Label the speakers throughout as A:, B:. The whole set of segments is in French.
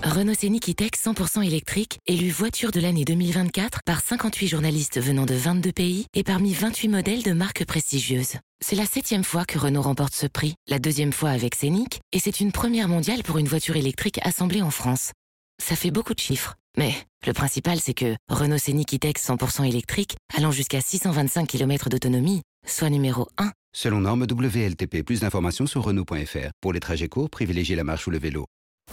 A: Renault Scénic E-Tech 100% électrique, élu voiture de l'année 2024 par 58 journalistes venant de 22 pays et parmi 28 modèles de marques prestigieuses. C'est la 7e fois que Renault remporte ce prix, la 2e fois avec Scénic, et c'est une première mondiale pour une voiture électrique assemblée en France. Ça fait beaucoup de chiffres, mais le principal c'est que Renault Scénic E-Tech 100% électrique, allant jusqu'à 625 km d'autonomie, soit numéro 1.
B: Selon norme WLTP, plus d'informations sur Renault.fr. Pour les trajets courts, privilégiez la marche ou le vélo.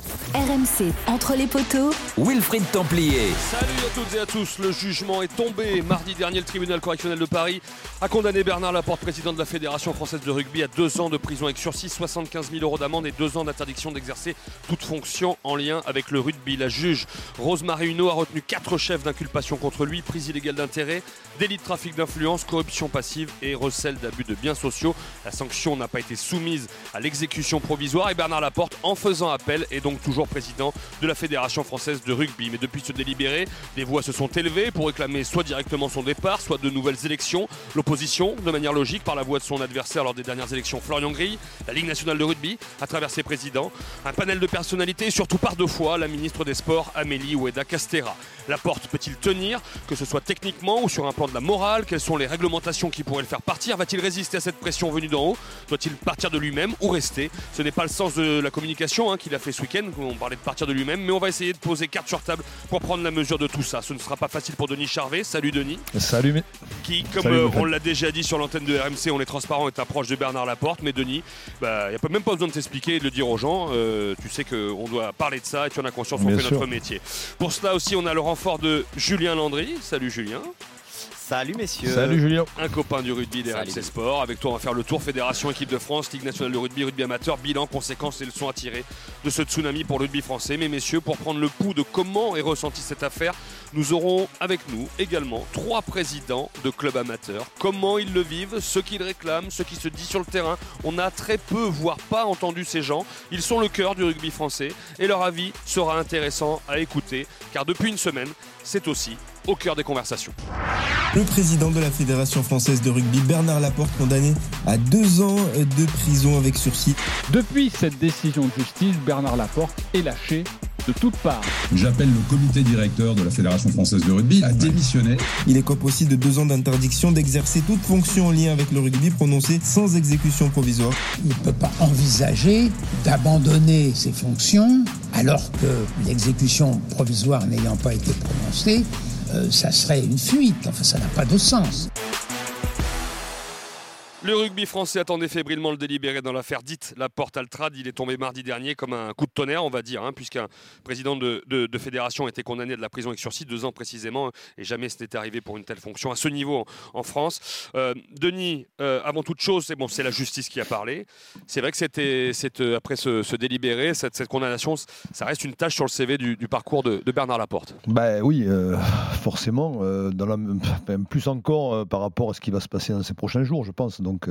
C: RMC, entre les poteaux,
D: Wilfried Templier.
E: Salut à toutes et à tous, le jugement est tombé. Mardi dernier, le tribunal correctionnel de Paris a condamné Bernard Laporte, président de la Fédération française de rugby, à 2 ans de prison avec sursis, 75 000 € d'amende et 2 ans d'interdiction d'exercer toute fonction en lien avec le rugby. La juge Rose-Marie Huneau a retenu 4 chefs d'inculpation contre lui: prise illégale d'intérêt, délit de trafic d'influence, corruption passive et recel d'abus de biens sociaux. La sanction n'a pas été soumise à l'exécution provisoire et Bernard Laporte, en faisant appel, est donc toujours président de la Fédération française de rugby. Mais depuis ce délibéré, des voix se sont élevées pour réclamer soit directement son départ, soit de nouvelles élections. L'opposition, de manière logique, par la voix de son adversaire lors des dernières élections, Florian Grilles, la Ligue nationale de rugby, à travers ses présidents, un panel de personnalités et surtout par 2 fois la ministre des Sports, Amélie Ouéda-Castera. Laporte peut-il tenir, que ce soit techniquement ou sur un plan de la morale? Quelles sont les réglementations qui pourraient le faire partir? Va-t-il résister à cette pression venue d'en haut? Doit-il partir de lui-même ou rester? Ce n'est pas le sens de la communication qu'il a fait ce week-end. On parlait de partir de lui-même, mais on va essayer de poser carte sur table pour prendre la mesure de tout ça. Ce ne sera pas facile pour Denis Charvet. Salut Denis.
F: Salut.
E: Qui, comme on l'a déjà dit sur l'antenne de RMC, on est transparent, est proche de Bernard Laporte. Mais Denis, il n'y a même pas besoin de t'expliquer et de le dire aux gens. Tu sais qu'on doit parler de ça et tu en as conscience, on fait notre métier. Pour cela aussi, on a le renfort de Julien Landry. Salut Julien.
G: Salut messieurs.
F: Salut Julien.
E: Un copain du rugby des RMC Sport. Avec toi, on va faire le tour fédération, équipe de France, Ligue nationale de rugby, rugby amateur, bilan, conséquences et leçons à tirer de ce tsunami pour le rugby français. Mais messieurs, pour prendre le pouls de comment est ressentie cette affaire, nous aurons avec nous également 3 présidents de clubs amateurs. Comment ils le vivent, ceux qui le réclament, ceux qui se disent sur le terrain. On a très peu, voire pas entendu ces gens. Ils sont le cœur du rugby français et leur avis sera intéressant à écouter, car depuis une semaine, c'est aussi au cœur des conversations.
H: Le président de la Fédération française de rugby, Bernard Laporte, condamné à 2 ans de prison avec sursis.
F: Depuis cette décision de justice, Bernard Laporte est lâché de toutes parts.
I: J'appelle le comité directeur de la Fédération française de rugby à démissionner.
H: Il écope aussi de 2 ans d'interdiction d'exercer toute fonction en lien avec le rugby prononcée sans exécution provisoire.
J: Il ne peut pas envisager d'abandonner ses fonctions alors que l'exécution provisoire n'ayant pas été prononcée, ça serait une fuite. Enfin, ça n'a pas de sens.
E: Le rugby français attendait fébrilement le délibéré dans l'affaire dite Laporte-Altrad. Il est tombé mardi dernier comme un coup de tonnerre, on va dire, puisqu'un président de fédération a été condamné à de la prison avec sursis, 2 ans précisément, et jamais ce n'était arrivé pour une telle fonction à ce niveau en France. Denis, avant toute chose, c'est la justice qui a parlé. C'est vrai que après ce délibéré, cette condamnation, ça reste une tâche sur le CV du parcours de Bernard Laporte.
F: Oui, forcément, plus encore par rapport à ce qui va se passer dans ces prochains jours, je pense. Donc,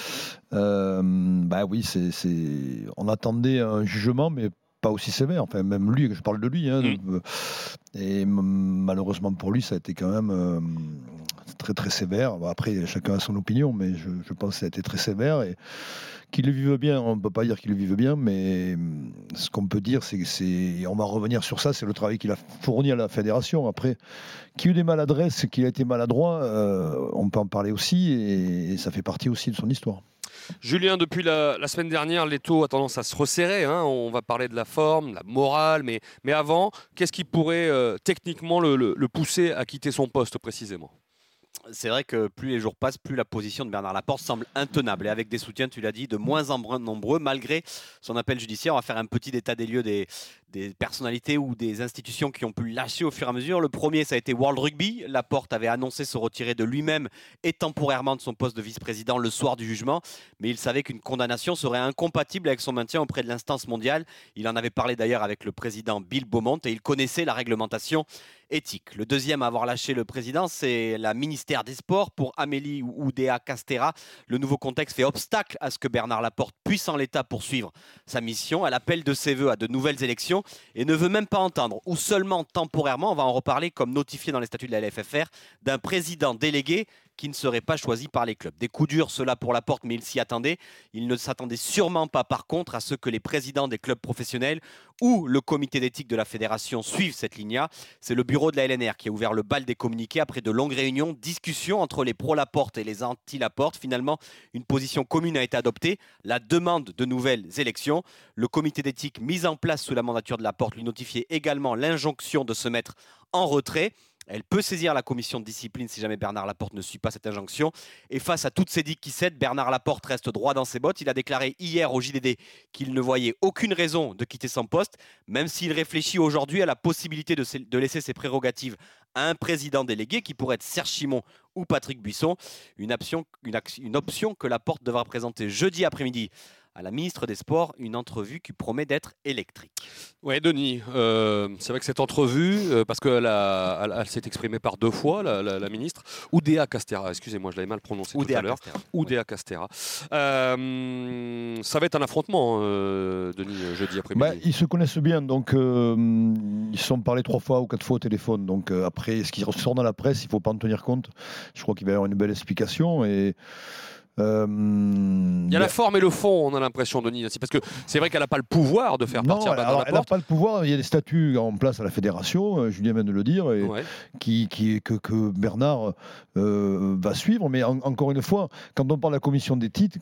F: oui, on attendait un jugement, mais pas aussi sévère. Enfin, même lui, je parle de lui. Et malheureusement pour lui, ça a été quand même très très sévère. Après, chacun a son opinion, mais je pense que ça a été très sévère. Et qu'il le vive bien, on ne peut pas dire qu'il le vive bien, mais ce qu'on peut dire, c'est on va revenir sur ça, c'est le travail qu'il a fourni à la fédération. Après, qu'il y a eu des maladresses, qu'il a été maladroit, on peut en parler aussi, et ça fait partie aussi de son histoire.
E: Julien, depuis la semaine dernière, l'étau a tendance à se resserrer. On va parler de la forme, de la morale, mais avant, qu'est-ce qui pourrait techniquement le pousser à quitter son poste précisément ?
G: C'est vrai que plus les jours passent, plus la position de Bernard Laporte semble intenable. Et avec des soutiens, tu l'as dit, de moins en moins nombreux, malgré son appel judiciaire. On va faire un petit état des lieux des personnalités ou des institutions qui ont pu lâcher au fur et à mesure. Le premier, ça a été World Rugby. Laporte avait annoncé se retirer de lui-même et temporairement de son poste de vice-président le soir du jugement. Mais il savait qu'une condamnation serait incompatible avec son maintien auprès de l'instance mondiale. Il en avait parlé d'ailleurs avec le président Bill Beaumont et il connaissait la réglementation éthique. Le deuxième à avoir lâché le président, c'est la ministère des Sports pour Amélie Oudéa-Castéra. Le nouveau contexte fait obstacle à ce que Bernard Laporte puisse en l'état poursuivre sa mission. Elle appelle de ses voeux à de nouvelles élections et ne veut même pas entendre, ou seulement temporairement, on va en reparler, comme notifié dans les statuts de la LFFR, d'un président délégué qui ne serait pas choisi par les clubs. Des coups durs, cela pour Laporte, mais il s'y attendait. Il ne s'attendait sûrement pas, par contre, à ce que les présidents des clubs professionnels ou le comité d'éthique de la fédération suivent cette ligne-là. C'est le bureau de la LNR qui a ouvert le bal des communiqués après de longues réunions, discussions entre les pro-Laporte et les anti-Laporte. Finalement, une position commune a été adoptée, la demande de nouvelles élections. Le comité d'éthique mis en place sous la mandature de Laporte lui notifiait également l'injonction de se mettre en retrait. Elle peut saisir la commission de discipline si jamais Bernard Laporte ne suit pas cette injonction. Et face à toutes ces digues qui cèdent, Bernard Laporte reste droit dans ses bottes. Il a déclaré hier au JDD qu'il ne voyait aucune raison de quitter son poste, même s'il réfléchit aujourd'hui à la possibilité de laisser ses prérogatives à un président délégué qui pourrait être Serge Simon ou Patrick Buisson. Une option que Laporte devra présenter jeudi après-midi à la ministre des Sports, une entrevue qui promet d'être électrique.
E: Oui, Denis, c'est vrai que cette entrevue, parce qu'elle elle s'est exprimée par 2 fois, la ministre, Oudéa Castéra, excusez-moi, je l'avais mal prononcé tout à l'heure. Oudéa Castéra. Ça va être un affrontement, Denis, jeudi après-midi.
F: Ils se connaissent bien, donc ils se sont parlé 3 fois ou 4 fois au téléphone. Donc après, ce qui ressort dans la presse, il ne faut pas en tenir compte. Je crois qu'il va y avoir une belle explication et...
E: il y a la forme et le fond, on a l'impression, Denis. Parce que c'est vrai qu'elle n'a pas le pouvoir de faire partir Bernard Laporte.
F: Elle n'a pas le pouvoir. Il y a des statuts en place à la fédération, Julien vient de le dire, et que Bernard va suivre. Mais encore une fois, quand on parle de la commission d'éthique,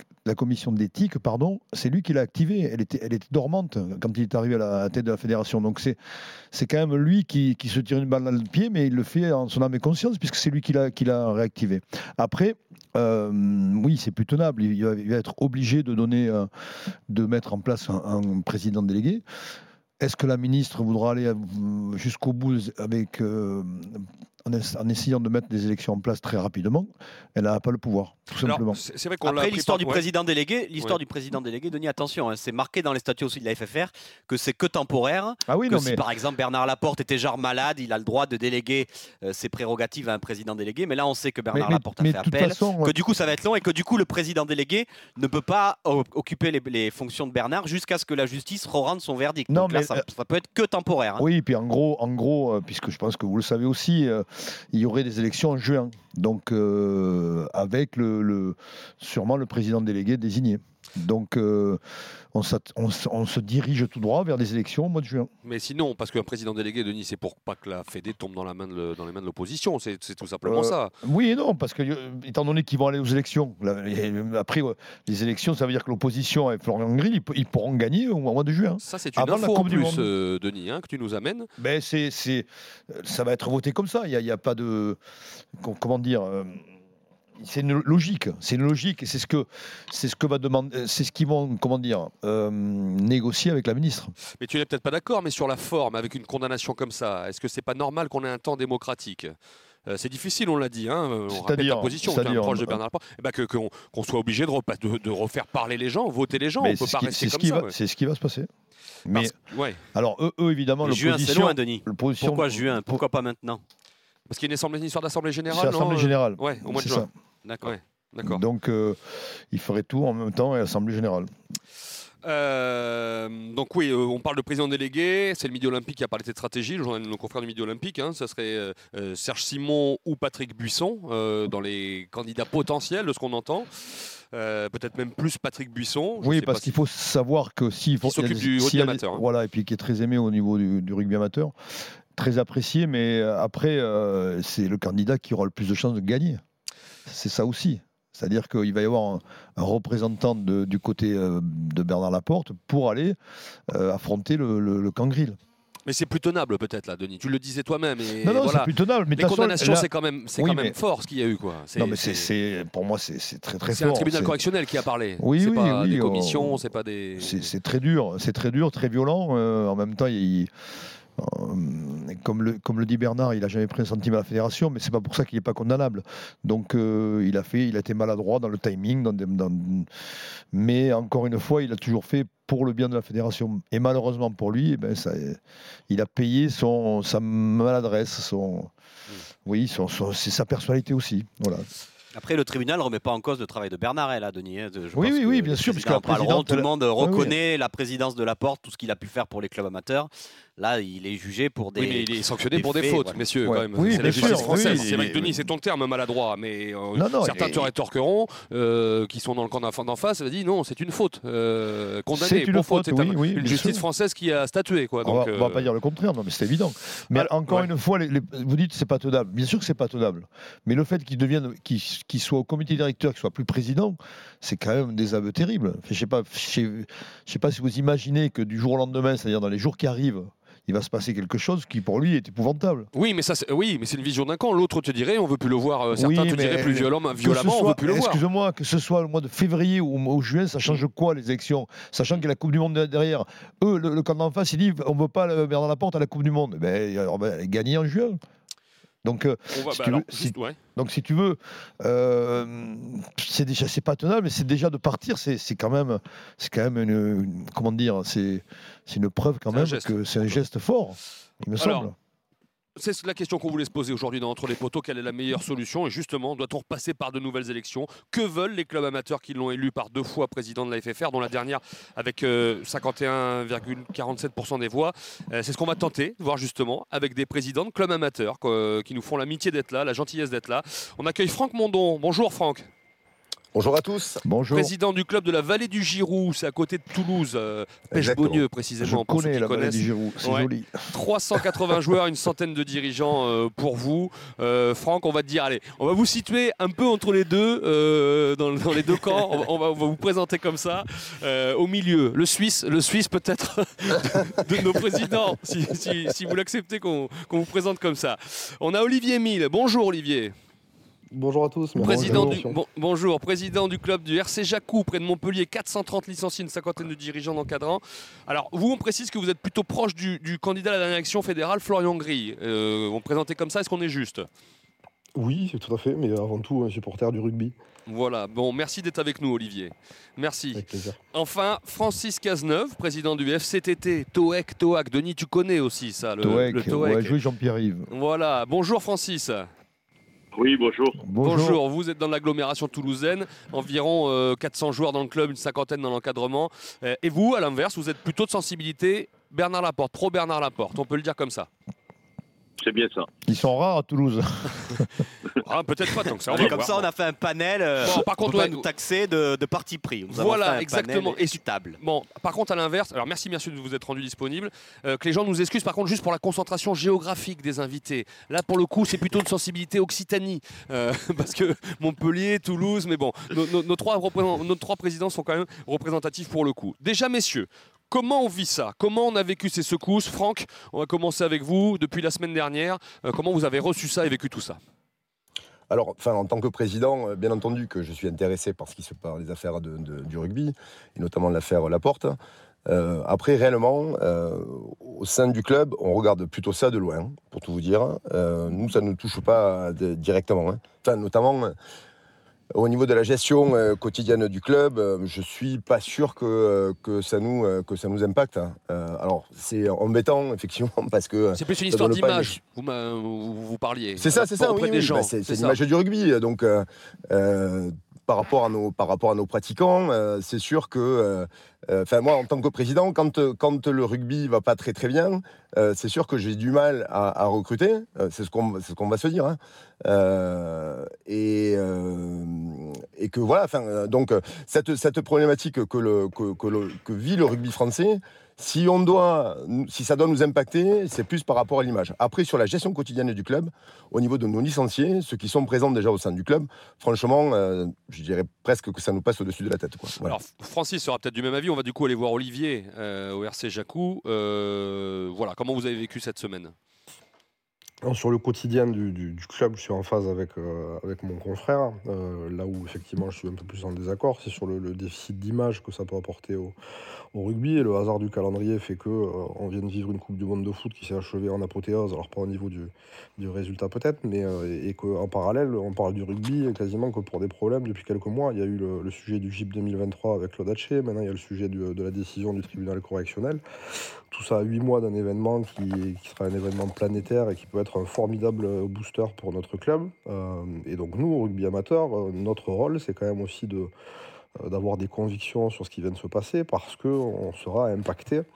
F: c'est lui qui l'a activée. Elle était dormante quand il est arrivé à la tête de la fédération. Donc c'est quand même lui qui se tire une balle dans le pied, mais il le fait en son âme et conscience, puisque c'est lui qui l'a réactivé. Après, oui, c'est plus tenable. Il va être obligé de mettre en place un président délégué. Est-ce que la ministre voudra aller jusqu'au bout avec, en essayant de mettre des élections en place très rapidement? Elle n'a pas le pouvoir, tout simplement.
E: C'est vrai qu'on
G: Après, l'histoire du président délégué, Denis, attention, c'est marqué dans les statuts aussi de la FFR que c'est que temporaire. Si par exemple Bernard Laporte était genre malade, il a le droit de déléguer ses prérogatives à un président délégué. Mais là, on sait que Bernard Laporte a fait appel, que du coup ça va être long et que du coup le président délégué ne peut pas occuper les fonctions de Bernard jusqu'à ce que la justice rende son verdict.
F: Non,
G: donc là, ça peut être que temporaire.
F: Oui, et puis en gros, puisque je pense que vous le savez aussi, il y aurait des élections en juin. Donc avec sûrement le président délégué désigné. Donc on se dirige tout droit vers des élections au mois de juin.
E: Mais sinon, parce qu'un président délégué, Denis, c'est pour pas que la Fédé tombe dans les mains de l'opposition, c'est tout simplement ça.
F: Oui et non, parce que étant donné qu'ils vont aller aux élections, après les élections, ça veut dire que l'opposition avec Florian Grill, ils pourront gagner au mois de juin.
E: Ça, c'est une info en plus, Denis, que tu nous amènes.
F: Ben, ça va être voté comme ça, il n'y a pas de... Comment dire c'est une logique, et c'est ce que va demander, c'est ce qu'ils vont, négocier avec la ministre.
E: Mais tu n'es peut-être pas d'accord, mais sur la forme, avec une condamnation comme ça, est-ce que c'est pas normal qu'on ait un temps démocratique? C'est difficile, on l'a dit. On rappelle ta position, tu es un proche de Bernard Laporte. Qu'on soit obligé de refaire parler les gens, voter les gens. On ne peut pas rester comme ça.
F: C'est ce qui va se passer. Mais alors eux évidemment,
G: l'opposition. Juin, c'est loin, Denis. Pourquoi juin? Pourquoi pas maintenant?
E: Parce qu'il y a une histoire d'assemblée générale.
F: C'est l'assemblée générale.
E: Ouais, au mois de juin.
G: D'accord.
F: Donc il ferait tout en même temps et l'assemblée générale.
E: Donc oui, on parle de président délégué, c'est le Midi Olympique qui a parlé de cette stratégie, le confrère du Midi Olympique, ça serait Serge Simon ou Patrick Buisson dans les candidats potentiels de ce qu'on entend. Peut-être même plus Patrick Buisson.
F: Oui, parce qu'il faut savoir que s'il
E: s'occupe du rugby amateur.
F: Voilà, et puis qui est très aimé au niveau du rugby amateur, très apprécié, mais après, c'est le candidat qui aura le plus de chances de gagner. C'est ça aussi. C'est-à-dire qu'il va y avoir un représentant du côté de Bernard Laporte pour aller affronter le camp Grill.
E: Mais c'est plus tenable peut-être là, Denis. Tu le disais toi-même.
F: Non, voilà. C'est plus tenable. Mais
E: les condamnations, c'est quand même fort ce qu'il y a eu, quoi.
F: Non, mais pour moi, c'est très très fort.
E: C'est un tribunal correctionnel qui a parlé.
F: Oui,
E: c'est pas des commissions, c'est pas des.
F: C'est très dur, très violent. En même temps, comme le dit Bernard, il n'a jamais pris un centime à la fédération, mais c'est pas pour ça qu'il n'est pas condamnable. Donc il a été maladroit dans le timing, mais encore une fois, il a toujours fait pour le bien de la fédération. Et malheureusement pour lui, il a payé sa maladresse, c'est sa personnalité aussi. Voilà.
G: Après, le tribunal ne remet pas en cause le travail de Bernard, là, Denis.
F: Oui, bien sûr.
G: Tout le monde reconnaît la présidence de Laporte, tout ce qu'il a pu faire pour les clubs amateurs. Là, il est jugé pour des.
E: Oui, mais il est sanctionné pour des
G: faits,
E: fautes, messieurs, quand même.
F: Oui,
E: c'est la
F: bien
E: justice
F: sûr,
E: française.
F: oui,
E: C'est vrai que Denis, c'est ton terme maladroit, mais certains te rétorqueront qui sont dans le camp d'en face, ça dit non, c'est une faute. Condamné pour faute. C'est une justice française qui a statué. Quoi. Donc,
F: on va pas dire le contraire, non, mais c'est évident. Mais encore une fois, vous dites que c'est pas tenable. Bien sûr que c'est pas tenable. Mais le fait qu'il soit au comité directeur, qu'il soit plus président, c'est quand même des aveux terribles. Je sais pas si vous imaginez que du jour au lendemain, c'est-à-dire dans les jours qui arrivent, il va se passer quelque chose qui pour lui est épouvantable.
E: Oui, mais c'est une vision d'un camp. L'autre te dirait, on veut plus le voir. Certains te diraient plus violemment, on veut plus le voir.
F: Excuse-moi, que ce soit le mois de février ou au juin, ça change quoi les élections? Sachant qu'il y a la Coupe du Monde derrière. Eux, le camp d'en face, il dit on veut pas Bernard Laporte à la Coupe du Monde. On va gagner en juin. Donc, si tu veux, c'est pas tenable, mais c'est déjà de partir, c'est quand même une comment dire, c'est une preuve quand même que c'est un geste fort, il me semble.
E: C'est la question qu'on voulait se poser aujourd'hui dans Entre les poteaux. Quelle est la meilleure solution? Et justement, doit-on repasser par de nouvelles élections? Que veulent les clubs amateurs qui l'ont élu par 2 fois président de la FFR, dont la dernière avec 51,47% des voix? C'est ce qu'on va tenter de voir justement avec des présidents de clubs amateurs qui nous font l'amitié d'être là, la gentillesse d'être là. On accueille Franck Mondon. Bonjour Franck.
D: Bonjour à tous.
F: Bonjour.
E: Président du club de la Vallée du Giroux, c'est à côté de Toulouse, Pêche-Beaunieu précisément.
F: Je connais la Vallée du Giroux, c'est joli.
E: 380 joueurs, une centaine de dirigeants pour vous. Franck, on va te dire, allez, on va vous situer un peu entre les deux, dans les deux camps. On va vous présenter comme ça. Au milieu, le Suisse peut-être de nos présidents, si vous l'acceptez qu'on vous présente comme ça. On a Olivier Mille. Bonjour Olivier.
K: Bonjour à tous.
E: Bonjour, président du club du RC Jacou, près de Montpellier, 430 licenciés, une cinquantaine de dirigeants d'encadrants. Alors, vous, on précise que vous êtes plutôt proche du candidat à la dernière élection fédérale, Florian Gris. On présentait comme ça, est-ce qu'on est juste?
K: Oui, tout à fait, mais avant tout, un supporter du rugby.
E: Voilà, bon, merci d'être avec nous, Olivier. Merci.
K: Avec plaisir.
E: Enfin, Francis Cazeneuve, président du FCTT, Toec. Denis, tu connais aussi ça, le Toec.
F: Ouais, joué Jean-Pierre-Yves.
E: Voilà, bonjour Francis.
L: Oui, bonjour.
E: Bonjour, vous êtes dans l'agglomération toulousaine, environ 400 joueurs dans le club, une cinquantaine dans l'encadrement. Et vous, à l'inverse, vous êtes plutôt de sensibilité Bernard Laporte, pro Bernard Laporte, on peut le dire comme ça.
L: C'est bien ça.
F: Ils sont rares à Toulouse.
E: Peut-être pas tant que ça.
G: Comme ça, on a fait un panel. Par contre, on va nous taxer de parti pris.
E: Voilà, exactement.
G: Équitable.
E: Bon, par contre, à l'inverse, alors merci de vous être rendu disponible. Que les gens nous excusent, par contre, juste pour la concentration géographique des invités. Là, pour le coup, c'est plutôt de sensibilité Occitanie, parce que Montpellier, Toulouse, mais bon, nos trois présidents sont quand même représentatifs pour le coup. Déjà, messieurs. Comment on vit ça? Comment on a vécu ces secousses? Franck, on va commencer avec vous depuis la semaine dernière. Comment vous avez reçu ça et vécu tout ça?
D: Alors, en tant que président, bien entendu que je suis intéressé par ce qui se passe, les affaires du rugby, et notamment l'affaire Laporte. Après, réellement, au sein du club, on regarde plutôt ça de loin, pour tout vous dire. Nous, ça ne nous touche pas directement. Notamment... Au niveau de la gestion quotidienne du club, je suis pas sûr que ça nous impacte. Alors c'est embêtant effectivement parce que
E: c'est plus une histoire d'image. Vous parliez.
D: C'est ça,
E: oui,
D: des gens. C'est l'image du rugby. Donc par rapport à nos pratiquants, c'est sûr que moi en tant que président, quand le rugby va pas très très bien, c'est sûr que j'ai du mal à recruter. C'est ce qu'on va se dire. Hein. Et que voilà. Donc cette problématique que vit le rugby français. Si ça doit nous impacter, c'est plus par rapport à l'image. Après, sur la gestion quotidienne du club, au niveau de nos licenciés, ceux qui sont présents déjà au sein du club, franchement, je dirais presque que ça nous passe au-dessus de la tête. Quoi. Voilà.
E: Alors, Francis sera peut-être du même avis. On va du coup aller voir Olivier au RC Jacou. Voilà, comment vous avez vécu cette semaine?
K: Alors, sur le quotidien du club, je suis en phase avec mon confrère. Là où effectivement je suis un peu plus en désaccord, c'est sur le déficit d'image que ça peut apporter au rugby. Et le hasard du calendrier fait qu'on vient de vivre une Coupe du Monde de foot qui s'est achevée en apothéose, alors pas au niveau du résultat peut-être, mais et qu'en parallèle, on parle du rugby quasiment que pour des problèmes depuis quelques mois. Il y a eu le sujet du GIP 2023 avec Claude Haché, maintenant il y a le sujet de la décision du tribunal correctionnel. Tout ça à 8 mois d'un événement qui sera un événement planétaire et qui peut être un formidable booster pour notre club. Et donc nous, au rugby amateur, notre rôle, c'est quand même aussi d'avoir des convictions sur ce qui vient de se passer parce qu'on sera impacté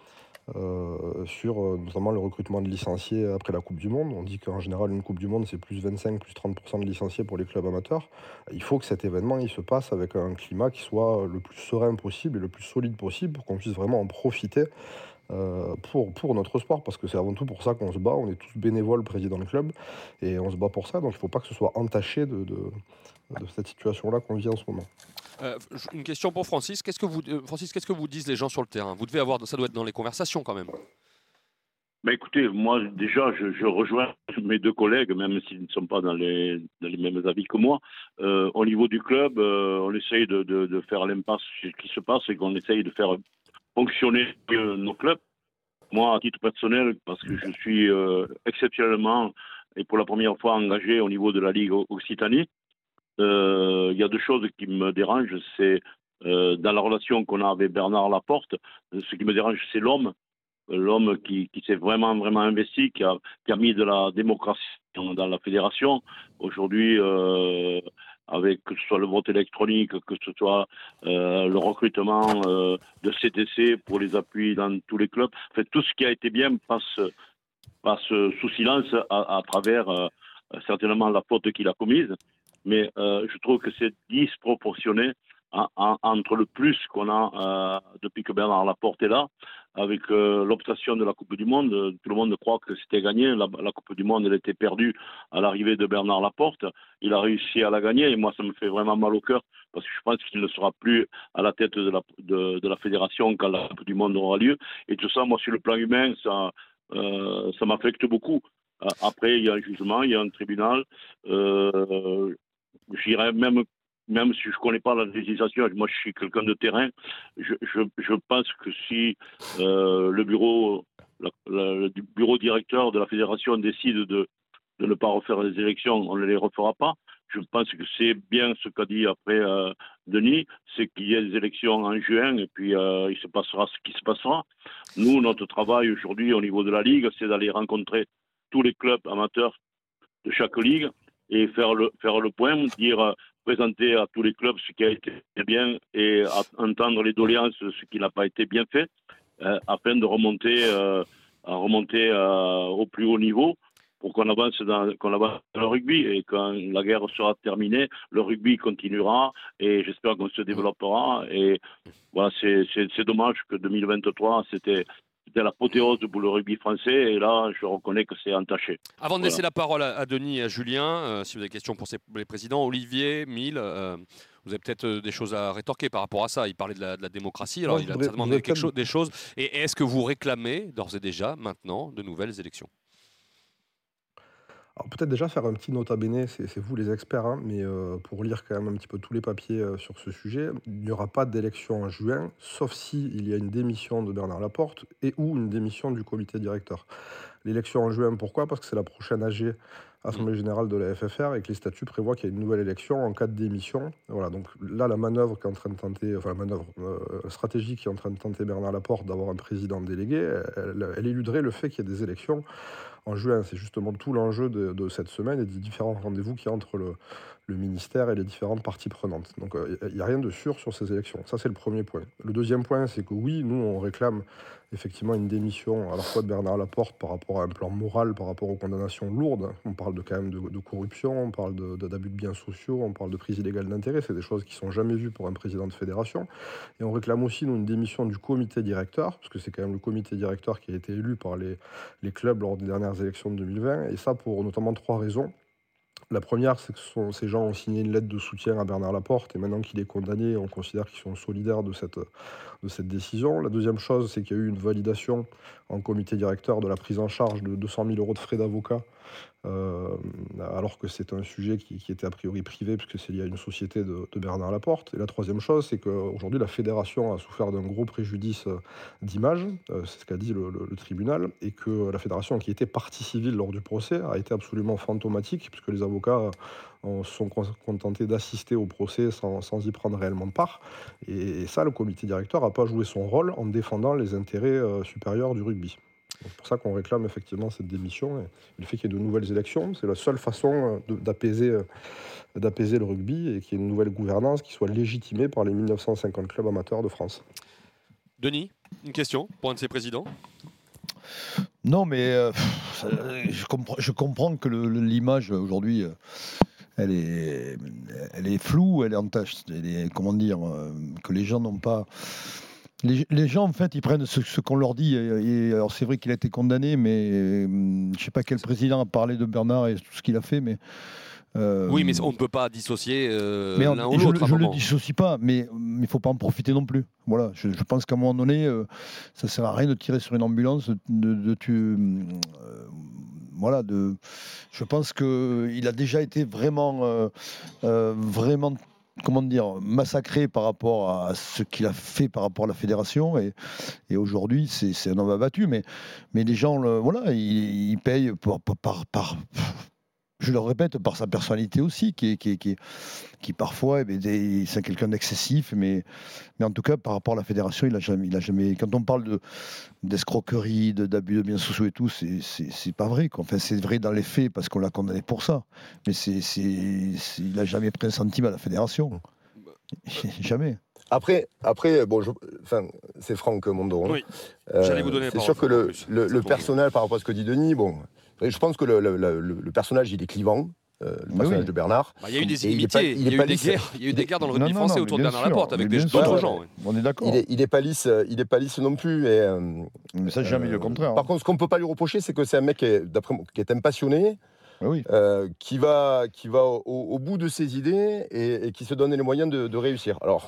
K: sur notamment le recrutement de licenciés après la Coupe du Monde. On dit qu'en général, une Coupe du Monde, c'est plus 25, plus 30% de licenciés pour les clubs amateurs. Il faut que cet événement il se passe avec un climat qui soit le plus serein possible et le plus solide possible pour qu'on puisse vraiment en profiter pour notre sport, parce que c'est avant tout pour ça qu'on se bat. On est tous bénévoles, président de club, et on se bat pour ça. Donc il ne faut pas que ce soit entaché de cette situation-là qu'on vit en ce moment.
E: Une question pour Francis. Qu'est-ce que vous disent les gens sur le terrain? Vous devez avoir, ça doit être dans les conversations quand même.
L: Écoutez, moi déjà, je rejoins mes deux collègues, même s'ils ne sont pas dans les mêmes avis que moi. Au niveau du club, on essaye de faire l'impasse sur ce qui se passe et qu'on essaye de faire fonctionner nos clubs. Moi, à titre personnel, parce que je suis exceptionnellement et pour la première fois engagé au niveau de la Ligue Occitanie, il y a deux choses qui me dérangent. C'est dans la relation qu'on a avec Bernard Laporte, ce qui me dérange, c'est l'homme qui s'est vraiment investi, qui a mis de la démocratie dans la fédération. Aujourd'hui, avec que ce soit le vote électronique, que ce soit le recrutement de CTC pour les appuis dans tous les clubs, en fait, tout ce qui a été bien passe sous silence à travers certainement la faute qu'il a commise. Mais je trouve que c'est disproportionné entre le plus qu'on a depuis que Bernard Laporte est là, avec l'obtention de la Coupe du Monde. Tout le monde croit que c'était gagné. La Coupe du Monde, elle était perdue à l'arrivée de Bernard Laporte. Il a réussi à la gagner et moi, ça me fait vraiment mal au cœur parce que je pense qu'il ne sera plus à la tête de la fédération quand la Coupe du Monde aura lieu. Et tout ça, moi, sur le plan humain, ça m'affecte beaucoup. Après, il y a un jugement, il y a un tribunal. J'irais même si je ne connais pas la législation, moi je suis quelqu'un de terrain, je pense que si le bureau directeur de la fédération décide de ne pas refaire les élections, on ne les refera pas. Je pense que c'est bien ce qu'a dit après Denis, c'est qu'il y a des élections en juin et puis il se passera ce qui se passera. Nous, notre travail aujourd'hui au niveau de la Ligue, c'est d'aller rencontrer tous les clubs amateurs de chaque ligue et faire le point, présenter à tous les clubs ce qui a été bien et entendre les doléances, ce qui n'a pas été bien fait, afin de remonter au plus haut niveau pour qu'on avance dans le rugby. Et quand la guerre sera terminée, le rugby continuera et j'espère qu'on se développera. Et voilà, c'est dommage que 2023, c'était l'apothéose pour le rugby français, et là, je reconnais que c'est entaché.
E: Avant de laisser la parole à Denis et à Julien, si vous avez des questions pour les présidents, Olivier, Mille, vous avez peut-être des choses à rétorquer par rapport à ça. Il parlait de la démocratie, alors il a certainement des choses. Et est-ce que vous réclamez, d'ores et déjà, maintenant, de nouvelles élections ?
K: Alors peut-être déjà faire un petit nota bene, c'est vous les experts, hein, mais pour lire quand même un petit peu tous les papiers sur ce sujet, il n'y aura pas d'élection en juin, sauf si il y a une démission de Bernard Laporte et ou une démission du comité directeur. L'élection en juin, pourquoi ? Parce que c'est la prochaine AG, Assemblée Générale de la FFR, et que les statuts prévoient qu'il y a une nouvelle élection en cas de démission. Voilà, donc là, la manœuvre qui est en train de tenter, enfin la manœuvre stratégique qui est en train de tenter Bernard Laporte d'avoir un président délégué, elle éluderait le fait qu'il y ait des élections en juin. C'est justement tout l'enjeu de cette semaine et des différents rendez-vous qu'il y a entre le ministère et les différentes parties prenantes. Donc il n'y a rien de sûr sur ces élections. Ça, c'est le premier point. Le deuxième point, c'est que oui, nous, on réclame effectivement une démission à la fois de Bernard Laporte par rapport à un plan moral, par rapport aux condamnations lourdes. On parle quand même de corruption, on parle d'abus de biens sociaux, on parle de prise illégale d'intérêt. C'est des choses qui ne sont jamais vues pour un président de fédération. Et on réclame aussi, nous, une démission du comité directeur, parce que c'est quand même le comité directeur qui a été élu par les clubs lors des dernières élections de 2020. Et ça, pour notamment 3 raisons. La première, c'est que ces gens ont signé une lettre de soutien à Bernard Laporte, et maintenant qu'il est condamné, on considère qu'ils sont solidaires de cette décision. La deuxième chose, c'est qu'il y a eu une validation en comité directeur de la prise en charge de 200 000 € de frais d'avocat, alors que c'est un sujet qui était a priori privé, puisque c'est lié à une société de Bernard Laporte. Et la troisième chose, c'est qu'aujourd'hui, la fédération a souffert d'un gros préjudice d'image, c'est ce qu'a dit le tribunal, et que la fédération, qui était partie civile lors du procès, a été absolument fantomatique, puisque les avocats se sont contentés d'assister au procès sans y prendre réellement part. Et ça, le comité directeur n'a pas joué son rôle en défendant les intérêts supérieurs du rugby. C'est pour ça qu'on réclame effectivement cette démission. Et le fait qu'il y ait de nouvelles élections, c'est la seule façon d'apaiser le rugby et qu'il y ait une nouvelle gouvernance qui soit légitimée par les 1950 clubs amateurs de France.
E: Denis, une question pour un de ses présidents?
F: Non, mais je comprends que l'image aujourd'hui, elle est floue, elle est en tâche. Comment dire, que les gens n'ont pas. Les gens, en fait, ils prennent ce qu'on leur dit. Et alors, c'est vrai qu'il a été condamné, mais je ne sais pas quel président a parlé de Bernard et tout ce qu'il a fait, mais.
E: Oui, mais on ne peut pas dissocier l'un ou l'autre.
F: Je ne le dissocie pas, mais il ne faut pas en profiter non plus. Voilà, je pense qu'à un moment donné, ça ne sert à rien de tirer sur une ambulance, je pense qu'il a déjà été vraiment comment dire, massacré par rapport à ce qu'il a fait par rapport à la fédération, et aujourd'hui c'est un homme abattu, mais les gens ils payent par je le répète, par sa personnalité aussi, qui parfois, c'est quelqu'un d'excessif, mais en tout cas, par rapport à la fédération, il a jamais. Quand on parle d'escroquerie, d'abus de biens sociaux et tout, c'est pas vrai, quoi. Enfin, c'est vrai dans les faits parce qu'on l'a condamné pour ça, mais il n'a jamais pris un centime à la fédération, jamais.
D: Après, bon, c'est Franck Mondoron.
E: Oui. J'allais vous donner la
D: c'est
E: parole.
D: sûr que le personnel, par rapport à ce que dit Denis, bon. Je pense que le personnage, il est clivant, le personnage de Bernard.
E: Il y a eu des inimitiés, il y a eu des guerres dans le rugby français autour de Bernard Laporte avec d'autres gens.
F: On est d'accord.
D: Il est pas lisse non plus.
F: Mais ça, j'ai jamais dit le contraire.
D: Par contre, ce qu'on ne peut pas lui reprocher, c'est que c'est un mec qui est un passionné, qui va au bout de ses idées et qui se donne les moyens de réussir. Alors,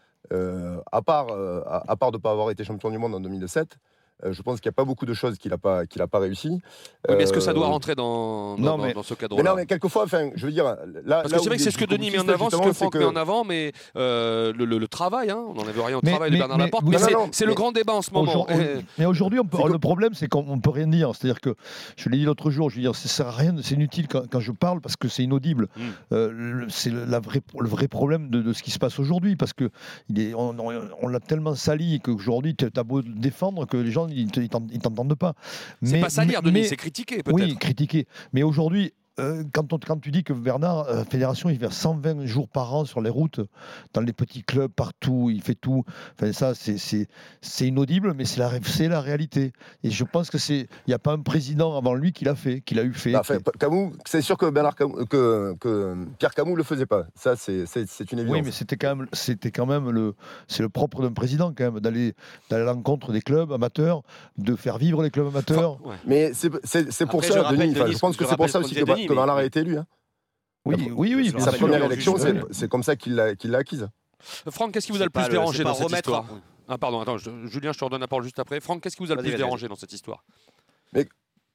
D: à part de ne pas avoir été champion du monde en 2007, je pense qu'il n'y a pas beaucoup de choses qu'il n'a pas réussi.
E: Oui, mais est-ce que ça doit rentrer dans ce cadre-là?
D: Mais non, mais quelquefois, je veux dire...
E: Parce que c'est vrai que c'est ce que Denis met en avant, ce que Franck met en avant, mais le travail, on n'en avait rien au travail de Bernard Laporte, mais c'est le grand débat en ce moment.
F: Mais aujourd'hui, le problème, c'est qu'on ne peut rien dire. C'est-à-dire que, je l'ai dit l'autre jour, je veux dire, ça ne sert à rien, c'est inutile quand je parle, parce que c'est inaudible. C'est le vrai problème de ce qui se passe aujourd'hui, parce qu'on l'a tellement sali qu'aujourd'hui, tu as beau défendre que les gens ils t'entendent pas.
E: C'est pas salir, Denis, c'est critiquer peut-être.
F: Oui, critiquer. Mais aujourd'hui, quand tu dis que Bernard, fédération, il fait 120 jours par an sur les routes, dans les petits clubs, partout, il fait tout. Enfin, ça, c'est inaudible, mais c'est la réalité. Et je pense il n'y a pas un président avant lui qui l'a fait, qui l'a eu fait.
D: Camus, c'est sûr que que Pierre Camus le faisait pas. Ça, c'est une évidence.
F: Oui, mais c'était quand même c'est le propre d'un président quand même d'aller à l'encontre des clubs amateurs, de faire vivre les clubs amateurs.
D: Ouais. Mais c'est pour ça, Denis. Je pense que c'est pour ça aussi que Bernard a été élu.
F: Oui.
D: Sa première élection, c'est comme ça qu'il l'a acquise.
E: Franck, qu'est-ce qui vous a le plus dérangé dans cette histoire? Ah pardon, attends, Julien, je te redonne la parole juste après. Franck, qu'est-ce qui vous a le plus dérangé dans cette histoire?
D: Mais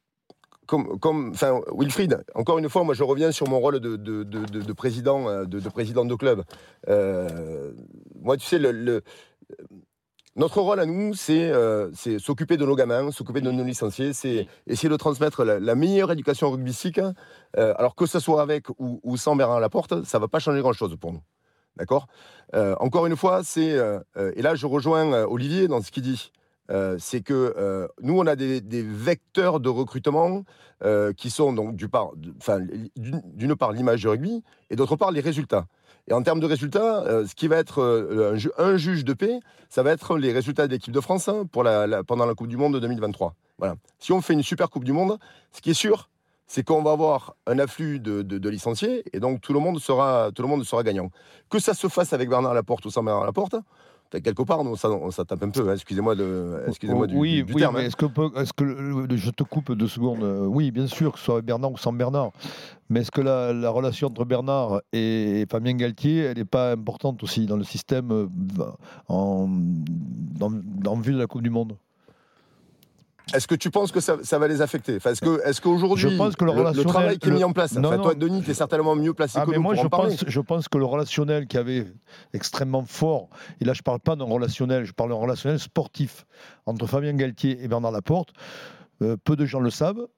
D: Wilfried, encore une fois, moi je reviens sur mon rôle de président de club. Moi, tu sais, notre rôle à nous, c'est s'occuper de nos gamins, s'occuper de nos licenciés, c'est essayer de transmettre la meilleure éducation rugbystique. Alors que ce soit avec ou sans Bernard Laporte, ça ne va pas changer grand-chose pour nous. D'accord ? Encore une fois, et là je rejoins Olivier dans ce qu'il dit, c'est que nous, on a des vecteurs de recrutement qui sont donc d'une part l'image du rugby et d'autre part les résultats. Et en termes de résultats, ce qui va être un juge de paix, ça va être les résultats de l'équipe de France pendant la Coupe du Monde de 2023. Voilà. Si on fait une super Coupe du Monde, ce qui est sûr, c'est qu'on va avoir un afflux de licenciés et donc tout le monde sera gagnant. Que ça se fasse avec Bernard Laporte ou sans Bernard Laporte, quelque part, ça tape un peu. Excusez-moi du terme.
F: Mais est-ce que je te coupe 2 secondes? Oui, bien sûr, que ce soit Bernard ou sans Bernard. Mais est-ce que la relation entre Bernard et Fabien Galtier, elle n'est pas importante aussi dans le système en vue de la Coupe du Monde?
D: Est-ce que tu penses que ça va les affecter? Est-ce qu'aujourd'hui, le travail qui est mis en place, toi, Denis, tu es certainement mieux placé que nous pour en parler.
F: Je pense que le relationnel qui avait extrêmement fort, et là je ne parle pas d'un relationnel, je parle d'un relationnel sportif entre Fabien Galtier et Bernard Laporte, peu de gens le savent,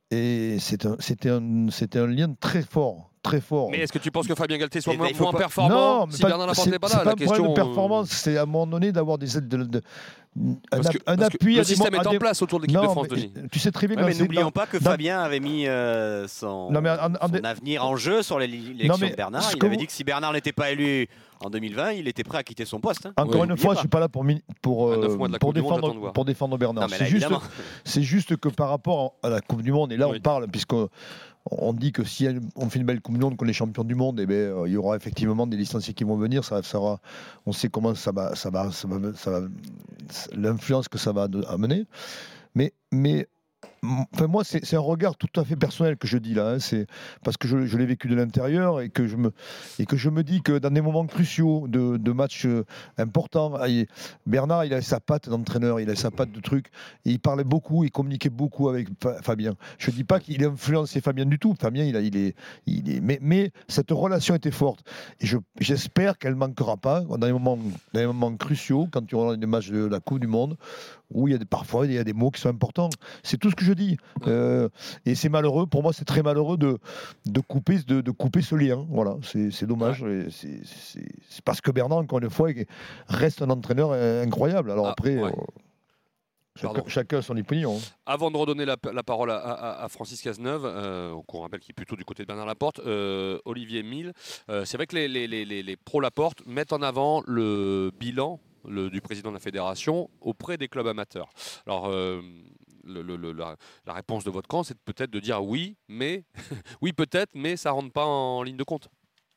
F: Et c'était un lien très fort. Très fort.
E: Mais est-ce que tu penses que Fabien Galtier soit moins
G: pas...
E: performant
F: non,
E: si Bernard Laporte n'est pas là?
F: C'est pas un problème de performance, c'est à un moment donné d'avoir un appui.
E: Le système est en place autour de l'équipe de France, Denis.
F: Tu sais très bien.
G: Mais n'oublions pas que Fabien avait mis son avenir en jeu sur l'élection de Bernard. Il avait dit que si Bernard n'était pas élu en 2020, il était prêt à quitter son poste.
F: Encore une fois, je ne suis pas là pour défendre Bernard. C'est juste que par rapport à la Coupe du Monde, et là on parle, puisqu'on dit que si on fait une belle Coupe du Monde, qu'on est champion du monde, il y aura effectivement des licenciés qui vont venir. On sait comment ça va l'influence que ça va amener. Mais moi, c'est un regard tout à fait personnel que je dis là. C'est parce que je l'ai vécu de l'intérieur et que je me dis que dans des moments cruciaux de matchs importants, Bernard, il a sa patte d'entraîneur, il a sa patte de truc. Et il parlait beaucoup, il communiquait beaucoup avec Fabien. Je ne dis pas qu'il a influencé Fabien du tout. Fabien, mais cette relation était forte. Et j'espère qu'elle ne manquera pas dans les moments cruciaux, quand il y aura des matchs de la Coupe du Monde, où parfois il y a des mots qui sont importants. C'est tout ce que je dis. Et c'est malheureux, pour moi c'est très malheureux de couper ce lien. Voilà, c'est dommage. C'est parce que Bernard, encore une fois, reste un entraîneur incroyable. Alors après, chacun son opinion.
E: Avant de redonner la parole à Francis Cazeneuve, qu'on rappelle qu'il est plutôt du côté de Bernard Laporte, Olivier Mille, c'est vrai que les pro-Laporte mettent en avant le bilan du président de la fédération auprès des clubs amateurs. Alors, la réponse de votre camp, c'est peut-être de dire oui, mais oui peut-être, mais ça rentre pas en ligne de compte.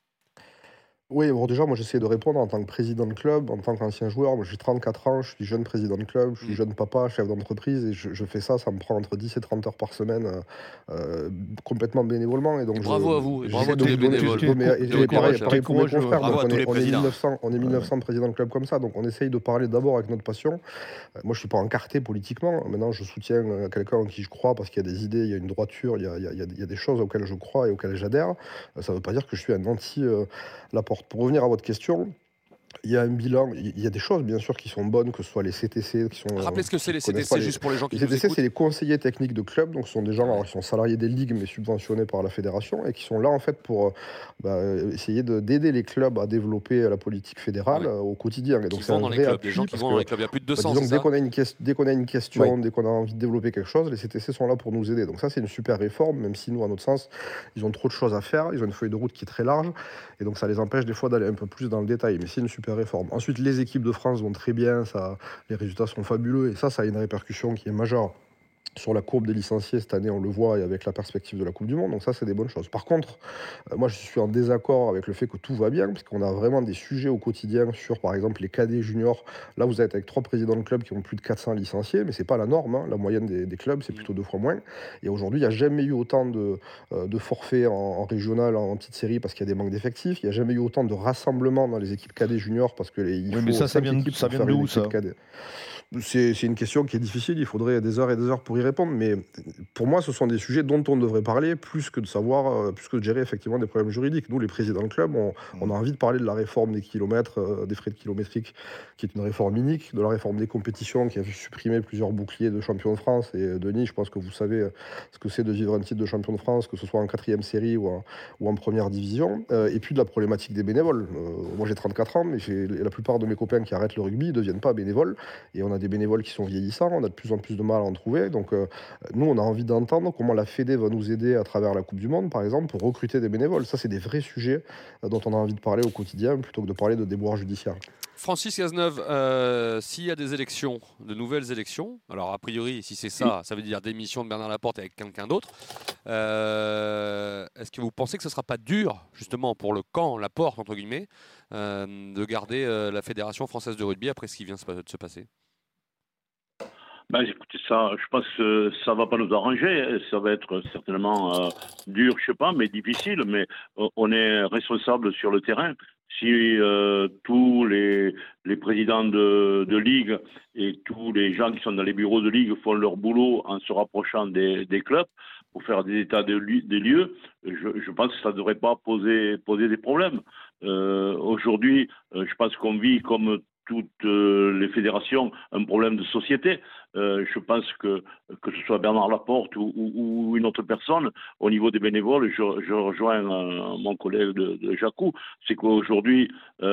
K: Oui, bon, déjà, moi j'essaie de répondre en tant que président de club, en tant qu'ancien joueur. Moi j'ai 34 ans, je suis jeune président de club, je suis jeune papa, chef d'entreprise, et je fais ça me prend entre 10 et 30 heures par semaine, complètement bénévolement. Et donc
E: bravo à vous, et bravo à tous les bénévoles.
K: Pareil pour mes confrères, on est 1900 présidents de club comme ça, donc on essaye de parler d'abord avec notre passion. Moi je suis pas encarté politiquement, maintenant je soutiens quelqu'un en qui je crois parce qu'il y a des idées, il y a une droiture, il y a des choses auxquelles je crois et auxquelles j'adhère. Ça ne veut pas dire que je suis un anti-Laporte. Pour revenir à votre question, il y a un bilan, il y a des choses bien sûr qui sont bonnes, que ce soit les CTC qui sont...
E: Rappelez ce que c'est les CTC, juste pour les gens qui nous écoutent.
K: Les CTC, c'est les conseillers techniques de club, donc ce sont des gens qui sont salariés des ligues mais subventionnés par la fédération et qui sont là en fait pour essayer d'aider les clubs à développer la politique fédérale au quotidien. Et donc c'est un vrai appui,
E: des gens qui vont dans les clubs, il y a plus de 200,
K: disons, dès qu'on a une question, dès qu'on a envie de développer quelque chose, les CTC sont là pour nous aider. Donc ça c'est une super réforme, même si nous à notre sens, ils ont trop de choses à faire, ils ont une feuille de route qui est très large et donc ça les empêche des fois d'aller un peu plus dans le détail, mais c'est une super réforme. Ensuite, les équipes de France vont très bien, les résultats sont fabuleux et ça a une répercussion qui est majeure sur la courbe des licenciés cette année, on le voit, et avec la perspective de la Coupe du Monde, donc ça c'est des bonnes choses. Par contre, moi je suis en désaccord avec le fait que tout va bien, parce qu'on a vraiment des sujets au quotidien sur par exemple les cadets juniors. Là vous êtes avec 3 présidents de clubs qui ont plus de 400 licenciés, mais c'est pas la norme, hein. La moyenne des clubs c'est plutôt 2 fois moins. Et aujourd'hui il n'y a jamais eu autant de forfaits en régional, en petite série, parce qu'il y a des manques d'effectifs. Il n'y a jamais eu autant de rassemblements dans les équipes cadets juniors, parce que
F: mais ça vient de où ça?
K: C'est une question qui est difficile, il faudrait des heures et des heures pour y répondre, mais pour moi ce sont des sujets dont on devrait parler plus que de gérer effectivement des problèmes juridiques. Nous les présidents de club, on a envie de parler de la réforme des kilomètres, des frais de kilométrique, qui est une réforme unique, de la réforme des compétitions qui a supprimé plusieurs boucliers de champion de France. Et Denis, je pense que vous savez ce que c'est de vivre un titre de champion de France, que ce soit en 4e série ou en première division, et puis de la problématique des bénévoles. Moi j'ai 34 ans, mais la plupart de mes copains qui arrêtent le rugby ne deviennent pas bénévoles, et on a des bénévoles qui sont vieillissants, on a de plus en plus de mal à en trouver. Donc nous, on a envie d'entendre comment la Fédé va nous aider à travers la Coupe du Monde, par exemple, pour recruter des bénévoles. Ça, c'est des vrais sujets dont on a envie de parler au quotidien, plutôt que de parler de déboires judiciaires.
E: Francis Cazeneuve, s'il y a des élections, de nouvelles élections, alors a priori, si c'est ça, ça veut dire démission de Bernard Laporte avec quelqu'un d'autre, est-ce que vous pensez que ce ne sera pas dur, justement, pour le camp Laporte, entre guillemets, de garder la Fédération française de rugby après ce qui vient de se passer ?
L: Écoutez, ça, je pense que ça va pas nous arranger. Ça va être certainement dur, je sais pas, mais difficile. Mais on est responsable sur le terrain. Si tous les présidents de ligue et tous les gens qui sont dans les bureaux de ligue font leur boulot en se rapprochant des clubs pour faire des états des lieux, je pense que ça ne devrait pas poser des problèmes. Aujourd'hui, je pense qu'on vit comme toutes les fédérations un problème de société. Je pense que ce soit Bernard Laporte ou une autre personne, au niveau des bénévoles, je rejoins mon collègue de Jacou, c'est qu'aujourd'hui,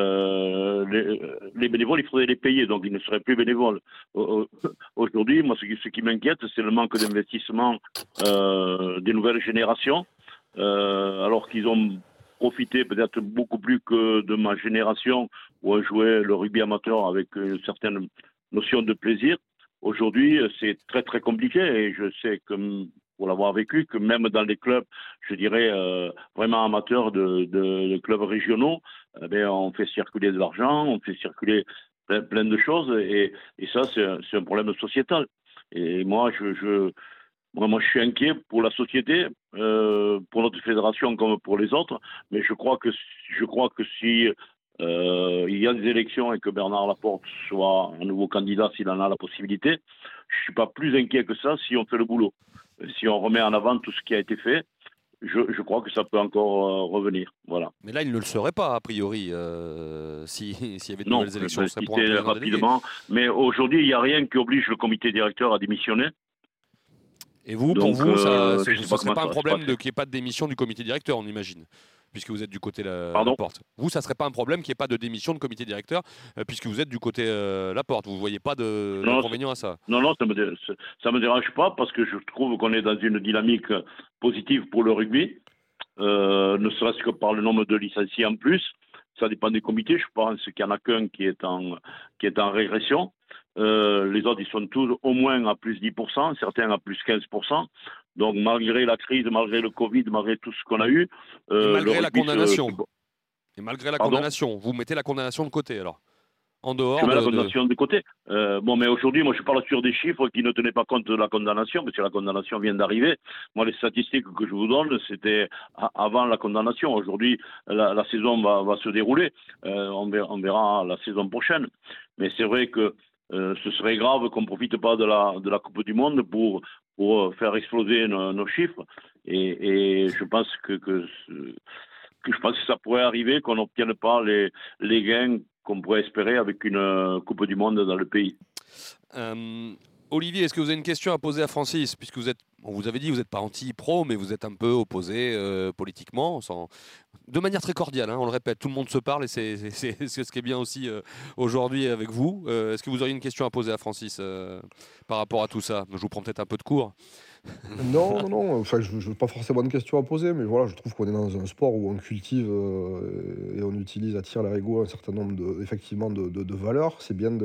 L: les bénévoles, il faudrait les payer, donc ils ne seraient plus bénévoles. Aujourd'hui, moi, ce qui m'inquiète, c'est le manque d'investissement des nouvelles générations, alors qu'ils ont profité peut-être beaucoup plus que de ma génération où on jouait le rugby amateur avec une certaine notion de plaisir. Aujourd'hui, c'est très très compliqué et je sais que, pour l'avoir vécu, que même dans les clubs, je dirais vraiment amateurs de clubs régionaux, on fait circuler de l'argent, on fait circuler plein de choses et ça c'est un problème sociétal. Et moi Moi, je suis inquiet pour la société, pour notre fédération comme pour les autres, mais je crois que si il y a des élections et que Bernard Laporte soit un nouveau candidat, s'il en a la possibilité, je suis pas plus inquiet que ça si on fait le boulot. Si on remet en avant tout ce qui a été fait, je crois que ça peut encore revenir. Voilà.
E: Mais là, il ne le serait pas, a priori, s'il y avait de nouvelles élections. Ça
L: pourrait rapidement. Mais aujourd'hui, il n'y a rien qui oblige le comité directeur à démissionner.
E: Et vous, pour vous, ce ne serait pas un problème qu'il n'y ait pas de démission du comité directeur, on imagine, puisque vous êtes du côté Laporte. Vous, ça ne serait pas un problème qu'il n'y ait pas de démission de comité directeur, puisque vous êtes du côté Laporte. Vous ne voyez pas d'inconvénient à ça?
L: Non, ça me dérange pas, parce que je trouve qu'on est dans une dynamique positive pour le rugby, ne serait-ce que par le nombre de licenciés en plus. Ça dépend des comités. Je pense qu'il n'y en a qu'un qui est en régression. Les autres, ils sont tous au moins à plus 10%, certains à plus 15%. Donc, malgré la crise, malgré le Covid, malgré tout ce qu'on a eu...
E: malgré la condamnation. Et malgré la condamnation. Vous mettez la condamnation de côté, alors? En dehors
L: la condamnation de côté. Mais aujourd'hui, moi, je parle sur des chiffres qui ne tenaient pas compte de la condamnation, parce que la condamnation vient d'arriver. Moi, les statistiques que je vous donne, c'était avant la condamnation. Aujourd'hui, la saison va se dérouler. On verra la saison prochaine. Mais c'est vrai que ce serait grave qu'on ne profite pas de la Coupe du Monde pour faire exploser nos chiffres. Et je pense que ça pourrait arriver qu'on n'obtienne pas les gains qu'on pourrait espérer avec une Coupe du Monde dans le pays.
E: Olivier, est-ce que vous avez une question à poser à Francis, puisque on vous avait dit que vous n'êtes pas anti-pro, mais vous êtes un peu opposé politiquement, de manière très cordiale, hein, on le répète, tout le monde se parle et c'est ce qui est bien aussi aujourd'hui avec vous. Est-ce que vous auriez une question à poser à Francis par rapport à tout ça? Je vous prends peut-être un peu de cours.
K: Non. Enfin, je n'ai pas forcément de questions à poser, mais voilà, je trouve qu'on est dans un sport où on cultive et on utilise à tir larigot un certain nombre de valeurs. C'est bien de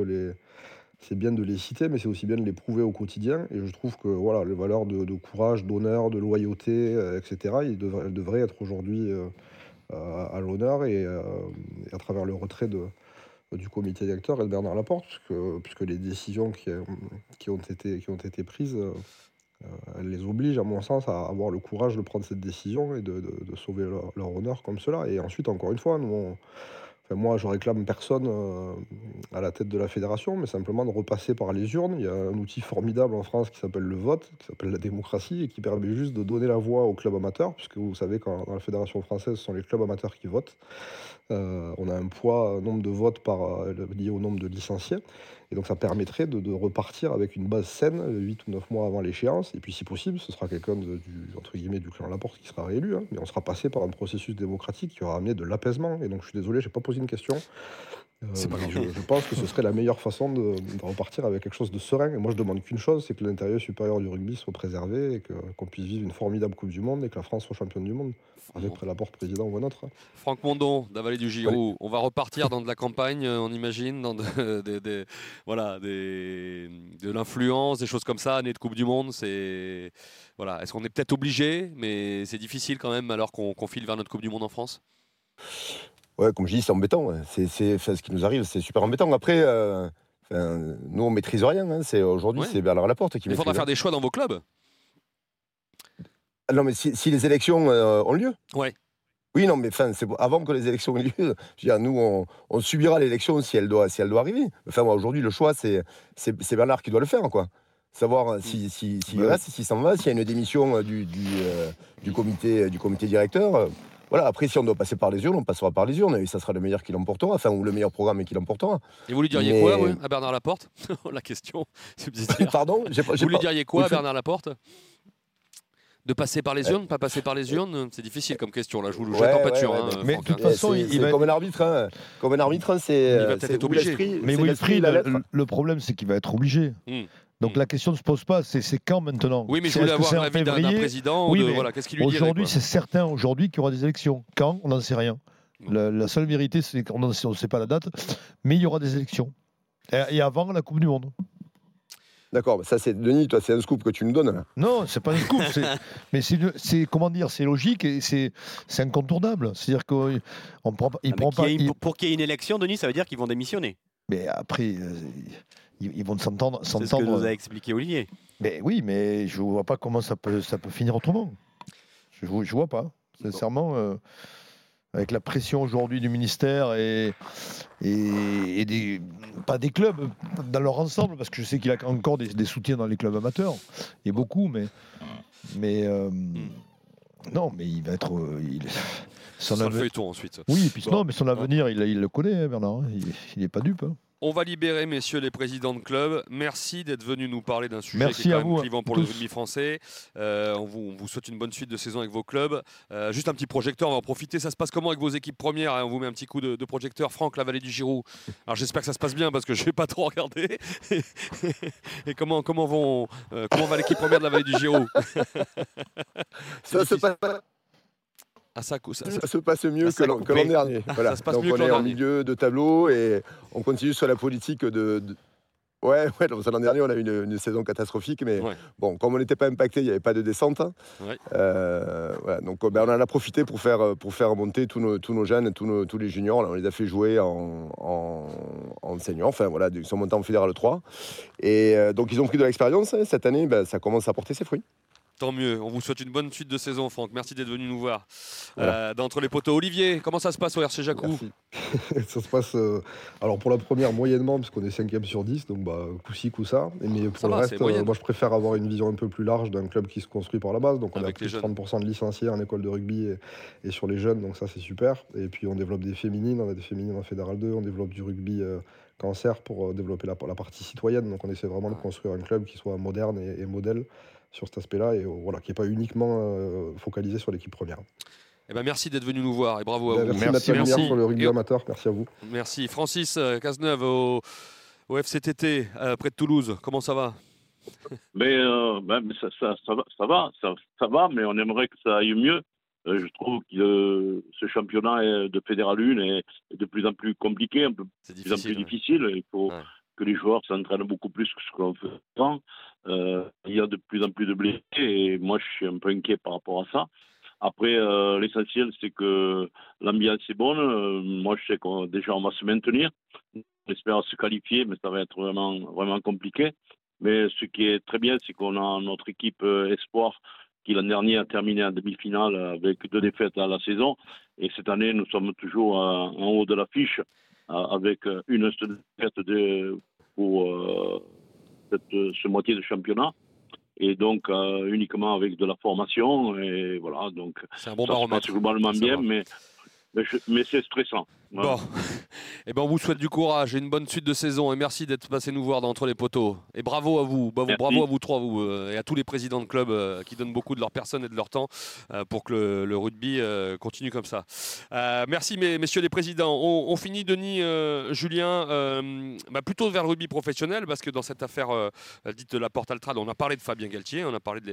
K: les citer, mais c'est aussi bien de les prouver au quotidien. Et je trouve que voilà, les valeurs de courage, d'honneur, de loyauté, etc., elles devraient être aujourd'hui à l'honneur et à travers le retrait du comité directeur et de Bernard Laporte, puisque les décisions qui ont été prises, elles les obligent, à mon sens, à avoir le courage de prendre cette décision et de sauver leur honneur comme cela. Et ensuite, encore une fois, moi, je réclame personne à la tête de la fédération, mais simplement de repasser par les urnes. Il y a un outil formidable en France qui s'appelle le vote, qui s'appelle la démocratie, et qui permet juste de donner la voix aux clubs amateurs, puisque vous savez que dans la fédération française, ce sont les clubs amateurs qui votent. On a un poids, un nombre de votes lié au nombre de licenciés. Et donc ça permettrait de repartir avec une base saine 8 ou 9 mois avant l'échéance. Et puis si possible, ce sera quelqu'un entre guillemets du clan Laporte qui sera réélu. Mais on sera passé par un processus démocratique qui aura amené de l'apaisement. Et donc je suis désolé, je n'ai pas posé une question. Je pense que ce serait la meilleure façon de repartir avec quelque chose de serein. Et moi je demande qu'une chose, c'est que l'intérêt supérieur du rugby soit préservé et qu'on puisse vivre une formidable Coupe du Monde et que la France soit championne du monde. Avec Laporte président ou un autre.
E: Franck Mondon, d'Avalée du Giroud. Oui. On va repartir dans de la campagne, on imagine, dans de l'influence, des choses comme ça, année de Coupe du Monde. Voilà. Est-ce qu'on est peut-être obligé, mais c'est difficile quand même alors qu'on file vers notre Coupe du Monde en France?
D: Ouais, comme je dis, c'est embêtant. C'est ce qui nous arrive, c'est super embêtant. Après, nous, on ne maîtrise rien. Hein. Aujourd'hui, c'est Bernard Laporte qui maîtrise.
E: Il faudra faire des choix dans vos clubs.
D: Non, mais si les élections ont lieu.
E: Ouais.
D: Oui, non, mais c'est avant que les élections aient lieu. Je veux dire, nous, on subira l'élection si elle doit arriver. Enfin, moi, aujourd'hui, le choix, c'est Bernard qui doit le faire, quoi. Savoir s'il reste, s'il s'en va, s'il y a une démission du comité directeur. Voilà, après, si on doit passer par les urnes, on passera par les urnes et ça sera le meilleur qui l'emportera, enfin, ou le meilleur programme qui l'emportera.
E: Et vous lui diriez quoi à Bernard Laporte? La question subsidiaire.
D: Pardon,
E: vous lui diriez quoi à Bernard Laporte? De passer par les urnes, pas passer par les urnes, c'est difficile comme question. Là, je vous le jette en pâture.
F: Mais de toute façon,
D: c'est comme un arbitre. Comme un arbitre, c'est.
E: Il va peut-être être obligé.
F: Mais Wilfried, le problème, c'est qu'il va être obligé. Donc la question ne se pose pas, c'est quand maintenant?
E: Oui, mais je voulais avoir l'avis d'un président.
F: Oui,
E: voilà, qu'est-ce qu'il lui dirait?
F: Aujourd'hui, c'est certain qu'il y aura des élections. Quand? On n'en sait rien. La seule vérité, c'est qu'on ne sait pas la date, mais il y aura des élections. Et avant la Coupe du Monde.
D: D'accord, ça c'est Denis, toi c'est un scoop que tu nous donnes là.
F: Non, c'est pas un scoop, mais c'est comment dire, c'est logique et c'est incontournable. C'est-à-dire qu'on prend pas.
G: Pour qu'il y ait une élection, Denis, ça veut dire qu'ils vont démissionner.
F: Mais après, ils vont s'entendre.
G: C'est ce que nous a expliqué Olivier.
F: Mais oui, mais je vois pas comment ça peut finir autrement. Je vois pas, sincèrement. Avec la pression aujourd'hui du ministère et pas des clubs dans leur ensemble, parce que je sais qu'il a encore des soutiens dans les clubs amateurs, et beaucoup, mais non, mais il va être
E: son feuilleton ensuite.
F: Oui, et puis non, mais son avenir, il le connaît, Bernard. Il n'est pas dupe.
E: On va libérer, messieurs les présidents de club. Merci d'être venus nous parler d'un sujet qui est quand même clivant pour le rugby français. On vous souhaite une bonne suite de saison avec vos clubs. Juste un petit projecteur, on va en profiter. Ça se passe comment avec vos équipes premières? On vous met un petit coup de projecteur. Franck, la vallée du Giroud. Alors j'espère que ça se passe bien parce que je ne vais pas trop regarder. Et comment va l'équipe première de la vallée du Giroud?
D: Ça se passe pas. Ça se passe mieux que l'an dernier. Voilà.
E: Ça se passe
D: donc
E: mieux
D: on
E: que l'an
D: est en
E: dernier.
D: milieu de tableau et on continue sur la politique de... Ouais, l'an dernier on a eu une saison catastrophique, mais bon, comme on n'était pas impacté, il n'y avait pas de descente. Voilà, donc on en a profité pour faire monter tous nos jeunes, tous les juniors. Là, on les a fait jouer en senior. Enfin voilà, ils sont montés en fédéral 3. Et donc ils ont pris de l'expérience. Cette année, ça commence à porter ses fruits.
E: Tant mieux. On vous souhaite une bonne suite de saison, Franck. Merci d'être venu nous voir.
D: Voilà.
E: D'entre les poteaux. Olivier, comment ça se passe au RC Jacou?
K: Ça se passe, alors pour la première, moyennement, puisqu'on est 5e sur 10, donc coup-ci, coup-ça. Mais pour le reste, moi je préfère avoir une vision un peu plus large d'un club qui se construit par la base. Donc on a plus de 30% de licenciés en école de rugby et sur les jeunes, donc ça c'est super. Et puis on développe des féminines, on a des féminines en Fédéral 2, on développe du rugby cancer pour développer la partie citoyenne. Donc on essaie vraiment de construire un club qui soit moderne et modèle sur cet aspect-là, et voilà, qui n'est pas uniquement focalisé sur l'équipe première.
E: Eh ben merci d'être venu nous voir et bravo à vous.
K: Merci sur le rugby amateur, merci à vous.
E: Merci. Francis Cazeneuve au FCTT près de Toulouse, comment ça va?
L: Mais ça va, mais on aimerait que ça aille mieux. Je trouve que ce championnat de Fédéral 1 est de plus en plus compliqué, un peu de plus en plus difficile. Il faut que les joueurs s'entraînent beaucoup plus que ce qu'on fait avant. Il y a de plus en plus de blessés et moi je suis un peu inquiet par rapport à ça. Après, l'essentiel c'est que l'ambiance est bonne. Moi je sais qu'on va se maintenir. On espère se qualifier, mais ça va être vraiment, vraiment compliqué. Mais ce qui est très bien, c'est qu'on a notre équipe espoir qui l'an dernier a terminé en demi-finale avec 2 défaites à la saison. Et cette année, nous sommes toujours en haut de l'affiche avec une défaite pour ce moitié de championnat. Et donc, uniquement avec de la formation. Et voilà, donc
E: c'est un bon baromètre.
L: Ça se passe globalement bien, mais c'est stressant. Voilà.
E: Bon, eh ben on vous souhaite du courage et une bonne suite de saison et merci d'être passé nous voir d'entre les poteaux. Et bravo à vous, bravo à vous trois et à tous les présidents de clubs qui donnent beaucoup de leur personne et de leur temps pour que le rugby continue comme ça. Merci messieurs les présidents. On finit Denis, Julien, plutôt vers le rugby professionnel parce que dans cette affaire dite de Laporte Altrad, on a parlé de Fabien Galtier, on a parlé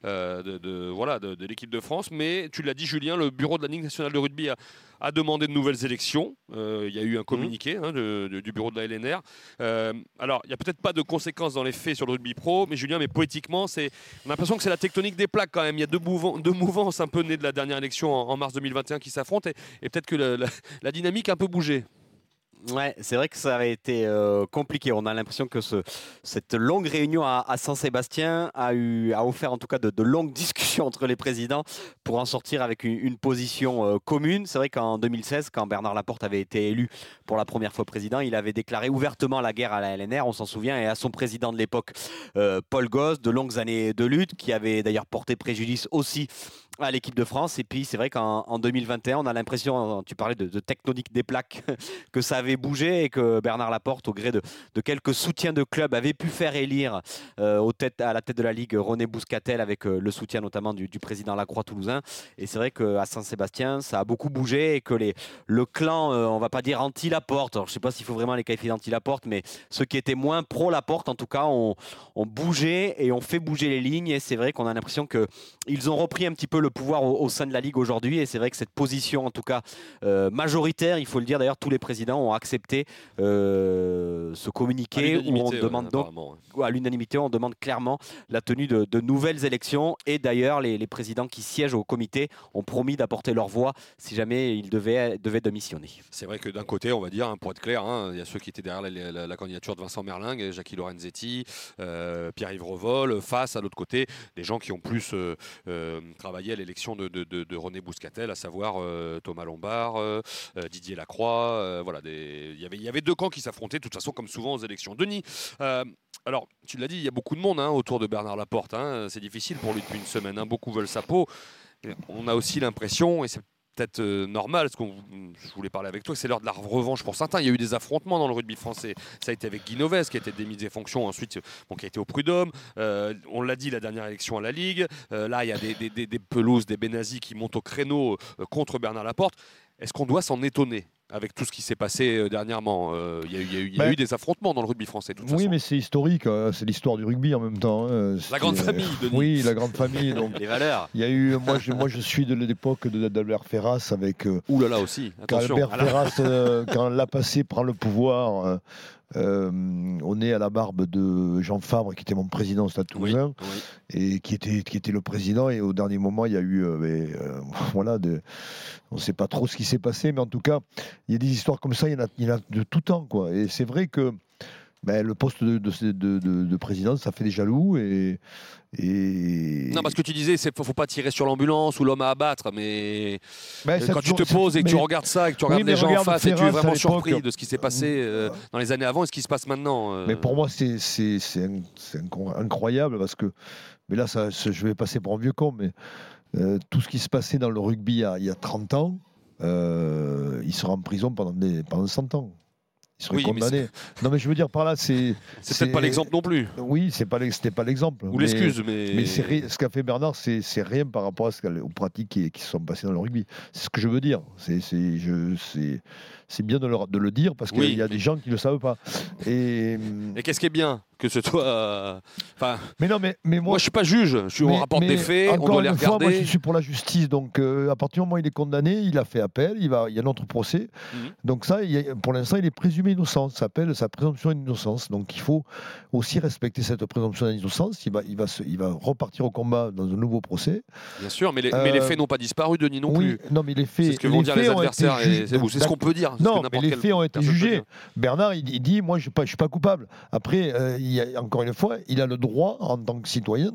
E: de l'équipe de France, mais tu l'as dit Julien, le bureau de la Ligue nationale de rugby a demandé de nouvelles élections. Il y a eu un communiqué du bureau de la LNR. Alors, il n'y a peut-être pas de conséquences dans les faits sur le rugby pro, mais Julien, poétiquement, on a l'impression que c'est la tectonique des plaques quand même. Il y a deux mouvances un peu nées de la dernière élection en mars 2021 qui s'affrontent et peut-être que la dynamique a un peu bougé.
G: Ouais, c'est vrai que ça avait été compliqué. On a l'impression que cette longue réunion à Saint-Sébastien a offert en tout cas de longues discussions entre les présidents pour en sortir avec une position commune. C'est vrai qu'en 2016, quand Bernard Laporte avait été élu pour la première fois président, il avait déclaré ouvertement la guerre à la LNR, on s'en souvient, et à son président de l'époque, Paul Gauze, de longues années de lutte, qui avait d'ailleurs porté préjudice aussi à l'équipe de France. Et puis c'est vrai qu'en 2021, on a l'impression, tu parlais de tectonique des plaques, que ça avait bougé et que Bernard Laporte, au gré de quelques soutiens de club, avait pu faire élire à la tête de la Ligue René Bouscatel, avec le soutien notamment du président Lacroix toulousain. Et c'est vrai qu'à Saint-Sébastien, ça a beaucoup bougé et que le clan, on va pas dire anti-Laporte, alors je sais pas s'il faut vraiment les qualifier d'anti-Laporte, mais ceux qui étaient moins pro-Laporte, en tout cas, ont bougé et ont fait bouger les lignes. Et c'est vrai qu'on a l'impression qu'ils ont repris un petit peu le pouvoir au sein de la Ligue aujourd'hui. Et c'est vrai que cette position, en tout cas majoritaire, il faut le dire, d'ailleurs tous les présidents ont accepté ce communiqué où on demande donc à l'unanimité, on demande clairement la tenue de nouvelles élections. Et d'ailleurs les présidents qui siègent au comité ont promis d'apporter leur voix si jamais ils devaient démissionner.
E: C'est vrai que d'un côté, on va dire, pour être clair, il y a ceux qui étaient derrière la candidature de Vincent Merlingue, Jackie Lorenzetti, Pierre-Yves Revol, face à l'autre côté des gens qui ont plus travaillé à l'élection de René Bouscatel, à savoir Thomas Lombard, Didier Lacroix. Voilà, il y avait deux camps qui s'affrontaient de toute façon, comme souvent aux élections. Denis, alors tu l'as dit, il y a beaucoup de monde autour de Bernard Laporte. C'est difficile pour lui depuis une semaine. Beaucoup veulent sa peau. On a aussi l'impression, et c'est peut-être normal, parce que je voulais parler avec toi, c'est l'heure de la revanche pour certains. Il y a eu des affrontements dans le rugby français. Ça a été avec Guy Novès, qui a été démis de ses fonctions, ensuite qui a été au Prud'homme. On l'a dit, la dernière élection à la Ligue. Là, il y a des pelouses, des Benazzi qui montent au créneau contre Bernard Laporte. Est-ce qu'on doit s'en étonner avec tout ce qui s'est passé dernièrement? Il y a eu des affrontements dans le rugby français, de toute façon.
F: Oui, mais c'est historique, c'est l'histoire du rugby en même temps.
E: La grande famille, Denis.
F: Oui, la grande famille. Donc,
G: les valeurs.
F: Il y a eu, moi je suis de l'époque d'Albert Ferras avec.
E: Ouh là là aussi, attention.
F: Quand Albert Ferras, quand Lapassé prend le pouvoir. On est à la barbe de Jean Fabre, qui était mon président au Stade Toulousain, et qui était le président. Et au dernier moment, il y a eu, voilà, on ne sait pas trop ce qui s'est passé, mais en tout cas, il y a des histoires comme ça. Il y en a de tout temps, quoi. Et c'est vrai que le poste de président, ça fait des jaloux et...
E: Non, parce que tu disais, il ne faut pas tirer sur l'ambulance ou l'homme à abattre, mais quand tu te poses et que tu regardes ça et que tu regardes les gens en face, et tu es vraiment surpris de ce qui s'est passé dans les années avant et ce qui se passe maintenant.
F: Mais pour moi, c'est incroyable, parce que, mais là, je vais passer pour un vieux con, mais tout ce qui se passait dans le rugby il y a 30 ans, il sera en prison pendant 100 ans. Il serait condamné. Non, mais je veux dire par là, c'est
E: peut-être pas l'exemple non plus.
F: Oui, c'était pas l'exemple.
E: Ou l'excuse, mais
F: ce qu'a fait Bernard, c'est rien par rapport aux pratiques qui se sont passées dans le rugby. C'est ce que je veux dire. C'est bien de le dire, parce qu'il y a des gens qui ne le savent pas. Et
E: qu'est-ce qui est bien que ce soit.
F: Mais non, mais moi,
E: je suis pas juge. On rapporte des faits, on doit les regarder.
F: Moi, je suis pour la justice. Donc, à partir du moment où il est condamné, il a fait appel. Il y a notre procès. Donc ça, pour l'instant, il est présumé innocent. Ça s'appelle sa présomption d'innocence. Donc, il faut aussi respecter cette présomption d'innocence. Il va repartir au combat dans un nouveau procès.
E: Bien sûr, mais les faits n'ont pas disparu, Denis, non plus.
F: Non, mais les faits.
E: C'est ce que vont dire les adversaires. C'est ce qu'on peut dire.
F: Non, mais les faits ont été jugés. Bernard, il dit, moi, je suis pas coupable. Après, encore une fois, il a le droit, en tant que citoyen,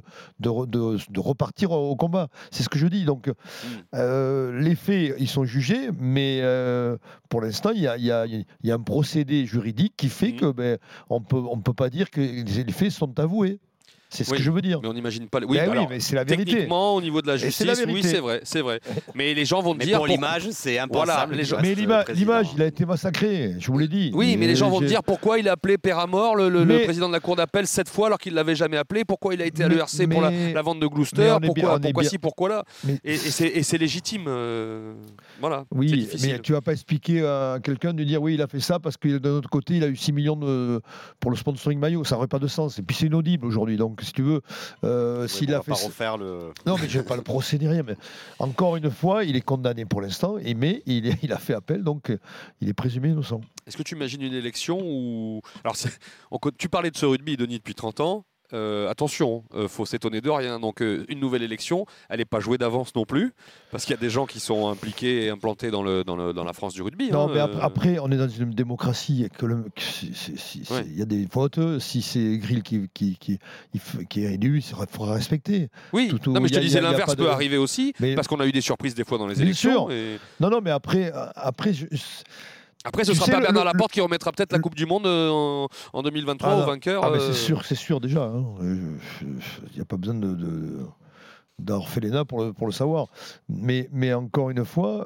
F: de repartir au combat. C'est ce que je dis. Donc, les faits, ils sont jugés, mais pour l'instant, il y a un procédé juridique qui fait que on peut pas dire que les faits sont avoués. C'est ce que je veux dire.
E: Mais on n'imagine pas.
F: Oui, mais c'est la vérité.
E: Techniquement, au niveau de la justice, oui, c'est vrai. Mais les gens vont te dire.
G: Pour l'image, c'est impensable.
E: Voilà,
F: mais l'image, il a été massacré. Je vous l'ai dit.
E: Oui, mais les gens vont te dire pourquoi il a appelé père à mort le président de la cour d'appel 7 fois alors qu'il ne l'avait jamais appelé. Pourquoi il a été à l'ERC pour la vente de Gloucester. Pourquoi ci, pourquoi là. Et c'est légitime. Voilà.
F: Oui, mais tu vas pas expliquer à quelqu'un de dire oui, il a fait ça parce que d'un autre côté, il a eu 6 millions pour le sponsoring maillot. Ça n'aurait pas de sens. Et puis c'est inaudible aujourd'hui. Donc, si tu veux, s'il a fait
G: refaire le.
F: Non, mais je vais pas le procéder rien. Mais encore une fois, il est condamné pour l'instant, mais il a fait appel, donc il est présumé innocent.
E: Est-ce que tu imagines une élection où, alors tu parlais de ce rugby, Denis, depuis 30 ans. attention, faut s'étonner de rien. Donc une nouvelle élection, elle n'est pas jouée d'avance non plus, parce qu'il y a des gens qui sont impliqués et implantés dans la France du rugby.
F: Non, mais après, on est dans une démocratie. Il y a des votes. Si c'est Grill qui est élu, il faudra respecter.
E: Oui, non, mais je te disais, l'inverse peut arriver aussi, parce qu'on a eu des surprises des fois dans les élections.
F: Non, mais après,
E: Après, ce ne sera pas Bernard Laporte qui remettra peut-être la Coupe du Monde en 2023 au vainqueur.
F: C'est sûr déjà. Il n'y a pas besoin d'orphelinat pour le savoir. Mais encore une fois,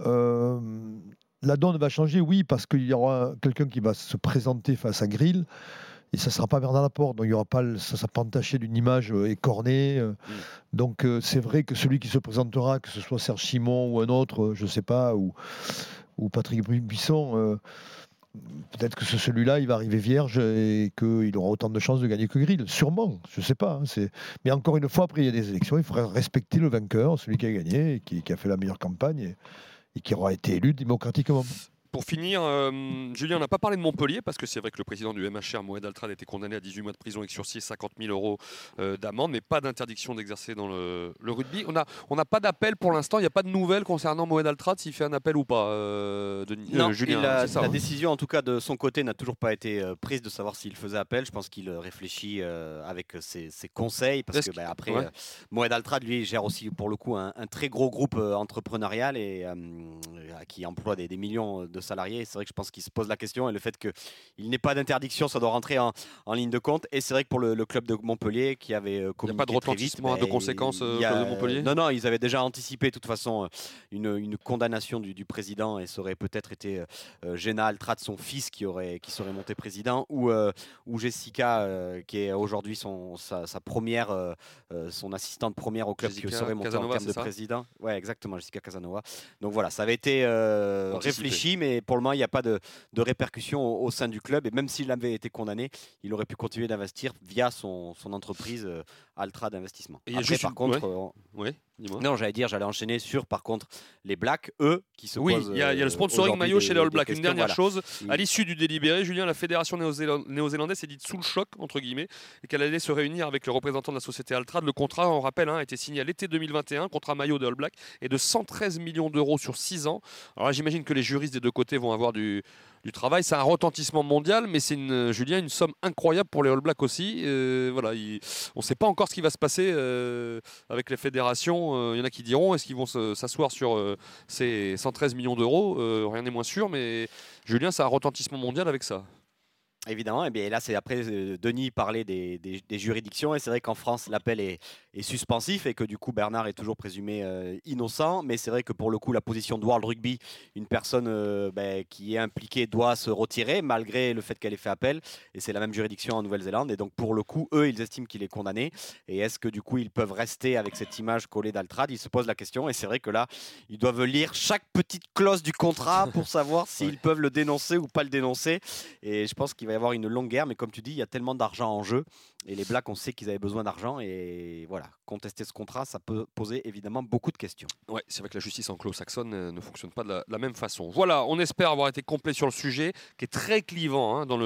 F: la donne va changer, oui, parce qu'il y aura quelqu'un qui va se présenter face à Grill. Et ça ne sera pas Bernard Laporte, donc il y aura pas, ça ne sera pas entaché d'une image écornée. Donc c'est vrai que celui qui se présentera, que ce soit Serge Simon ou un autre, je ne sais pas, ou Patrick Buisson, peut-être que celui-là, il va arriver vierge et qu'il aura autant de chances de gagner que Grill. Sûrement, je ne sais pas. Mais encore une fois, après, il y a des élections, il faudrait respecter le vainqueur, celui qui a gagné, et qui a fait la meilleure campagne et qui aura été élu démocratiquement.
E: Pour finir, Julien, on n'a pas parlé de Montpellier parce que c'est vrai que le président du MHR, Moed Altrad, a été condamné à 18 mois de prison avec sursis et 50 000 euros d'amende, mais pas d'interdiction d'exercer dans le rugby. On n'a pas d'appel pour l'instant, il n'y a pas de nouvelles concernant Moed Altrad, s'il fait un appel ou pas, Julien.
G: La décision, en tout cas, de son côté, n'a toujours pas été prise de savoir s'il faisait appel. Je pense qu'il réfléchit avec ses conseils, parce que après, Moed Altrad, lui, gère aussi, pour le coup, un très gros groupe entrepreneurial et qui emploie des millions de salariés. C'est vrai que je pense qu'il se pose la question, et le fait qu'il n'ait pas d'interdiction, ça doit rentrer en ligne de compte. Et c'est vrai que pour le club de Montpellier qui avait communiqué, il n'y a
E: pas de retentissement de conséquences au club de Montpellier.
G: Non, ils avaient déjà anticipé de toute façon une condamnation du président, et ça aurait peut-être été Géna Altrad, son fils, qui serait monté président, ou Jessica, qui est aujourd'hui sa première, son assistante première au club,
E: Jessica
G: qui serait montée
E: Casanova,
G: en termes de président. Ouais, exactement, Jessica Casanova. Donc voilà, ça avait été réfléchi, mais pour le moment, il n'y a pas de répercussions au sein du club. Et même s'il avait été condamné, il aurait pu continuer d'investir via son entreprise Altrad d'investissement. Après, par contre, non, j'allais enchaîner sur, par contre, les Blacks, eux, qui se posent.
E: Il y a le sponsoring maillot chez les All Blacks. Une dernière chose, à l'issue du délibéré, Julien, la fédération néo-zélandaise s'est dite sous le choc, entre guillemets, et qu'elle allait se réunir avec le représentant de la société Altrad. Le contrat, on rappelle, a été signé à l'été 2021, contrat maillot des All Blacks, et de 113 millions d'euros sur 6 ans. Alors là, j'imagine que les juristes des deux côtés vont avoir du travail. C'est un retentissement mondial, mais c'est Julien, une somme incroyable pour les All Blacks aussi. On ne sait pas encore ce qui va se passer avec les fédérations. Il y en a qui diront, est-ce qu'ils vont s'asseoir sur ces 113 millions d'euros, rien n'est moins sûr, mais Julien, c'est un retentissement mondial avec ça.
G: Évidemment, et bien là, c'est après Denis parlait des juridictions, et c'est vrai qu'en France, l'appel est suspensif, et que du coup, Bernard est toujours présumé innocent. Mais c'est vrai que pour le coup, la position de World Rugby, une personne qui est impliquée doit se retirer, malgré le fait qu'elle ait fait appel, et c'est la même juridiction en Nouvelle-Zélande. Et donc, pour le coup, eux, ils estiment qu'il est condamné. Et est-ce que du coup, ils peuvent rester avec cette image collée d'Altrad? Ils se posent la question, et c'est vrai que là, ils doivent lire chaque petite clause du contrat pour savoir s'ils peuvent le dénoncer ou pas le dénoncer. Et je pense qu'il va y avoir une longue guerre, mais comme tu dis, il y a tellement d'argent en jeu, et les Blacks, on sait qu'ils avaient besoin d'argent, et voilà, contester ce contrat, ça peut poser évidemment beaucoup de questions.
E: Ouais, c'est vrai que la justice anglo-saxonne ne fonctionne pas de la même façon. Voilà, on espère avoir été complet sur le sujet, qui est très clivant dans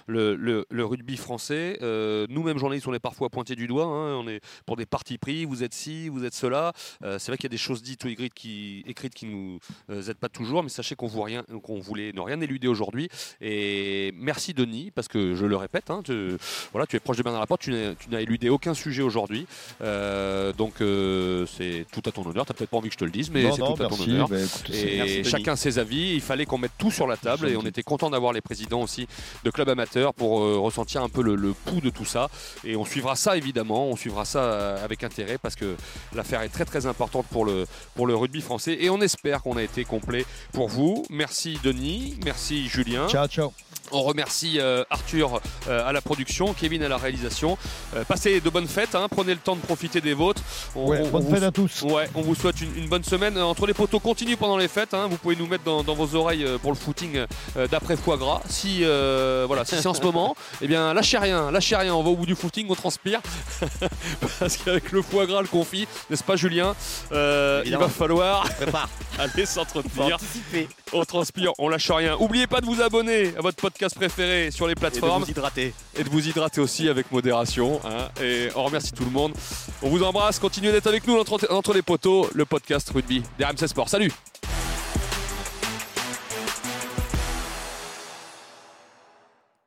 E: le rugby français. Nous-mêmes, journalistes, on est parfois pointés du doigt, on est pour des partis pris, vous êtes ci, vous êtes cela. C'est vrai qu'il y a des choses dites ou écrites qui nous aident pas toujours, mais sachez qu'on voulait ne rien éluder aujourd'hui. Et merci Denis, parce que je le répète, tu es proche de Bernard Laporte, tu n'as éludé aucun sujet aujourd'hui. Donc c'est tout à ton honneur. Tu n'as peut-être pas envie que je te le dise, mais c'est tout à ton honneur. Et chacun ses avis. Il fallait qu'on mette tout sur la table, et on était content d'avoir les présidents aussi de clubs amateurs pour ressentir un peu le pouls de tout ça. Et on suivra ça évidemment, on suivra ça avec intérêt, parce que l'affaire est très très importante pour le rugby français, et on espère qu'on a été complet pour vous. Merci Denis, merci Julien.
F: Ciao.
E: On remercie Arthur à la production, Kevin à la réalisation. Passez de bonnes fêtes, prenez le temps de profiter des vôtres.
F: Bonne fête à tous.
E: Ouais, on vous souhaite une bonne semaine. Entre les poteaux, continue pendant les fêtes. Vous pouvez nous mettre dans vos oreilles pour le footing d'après foie gras. Si c'est en ce moment, eh bien lâchez rien. On va au bout du footing, on transpire. Parce qu'avec le foie gras, le confit, n'est-ce pas Julien, il va falloir aller s'entretenir. On transpire, on lâche rien. N'oubliez pas de vous abonner à votre podcast préféré sur les plateformes.
G: Et
E: de vous hydrater aussi avec modération. Hein. Et on remercie tout le monde. On vous embrasse. Continuez d'être avec nous entre les poteaux. Le podcast rugby d'RMC Sport. Salut!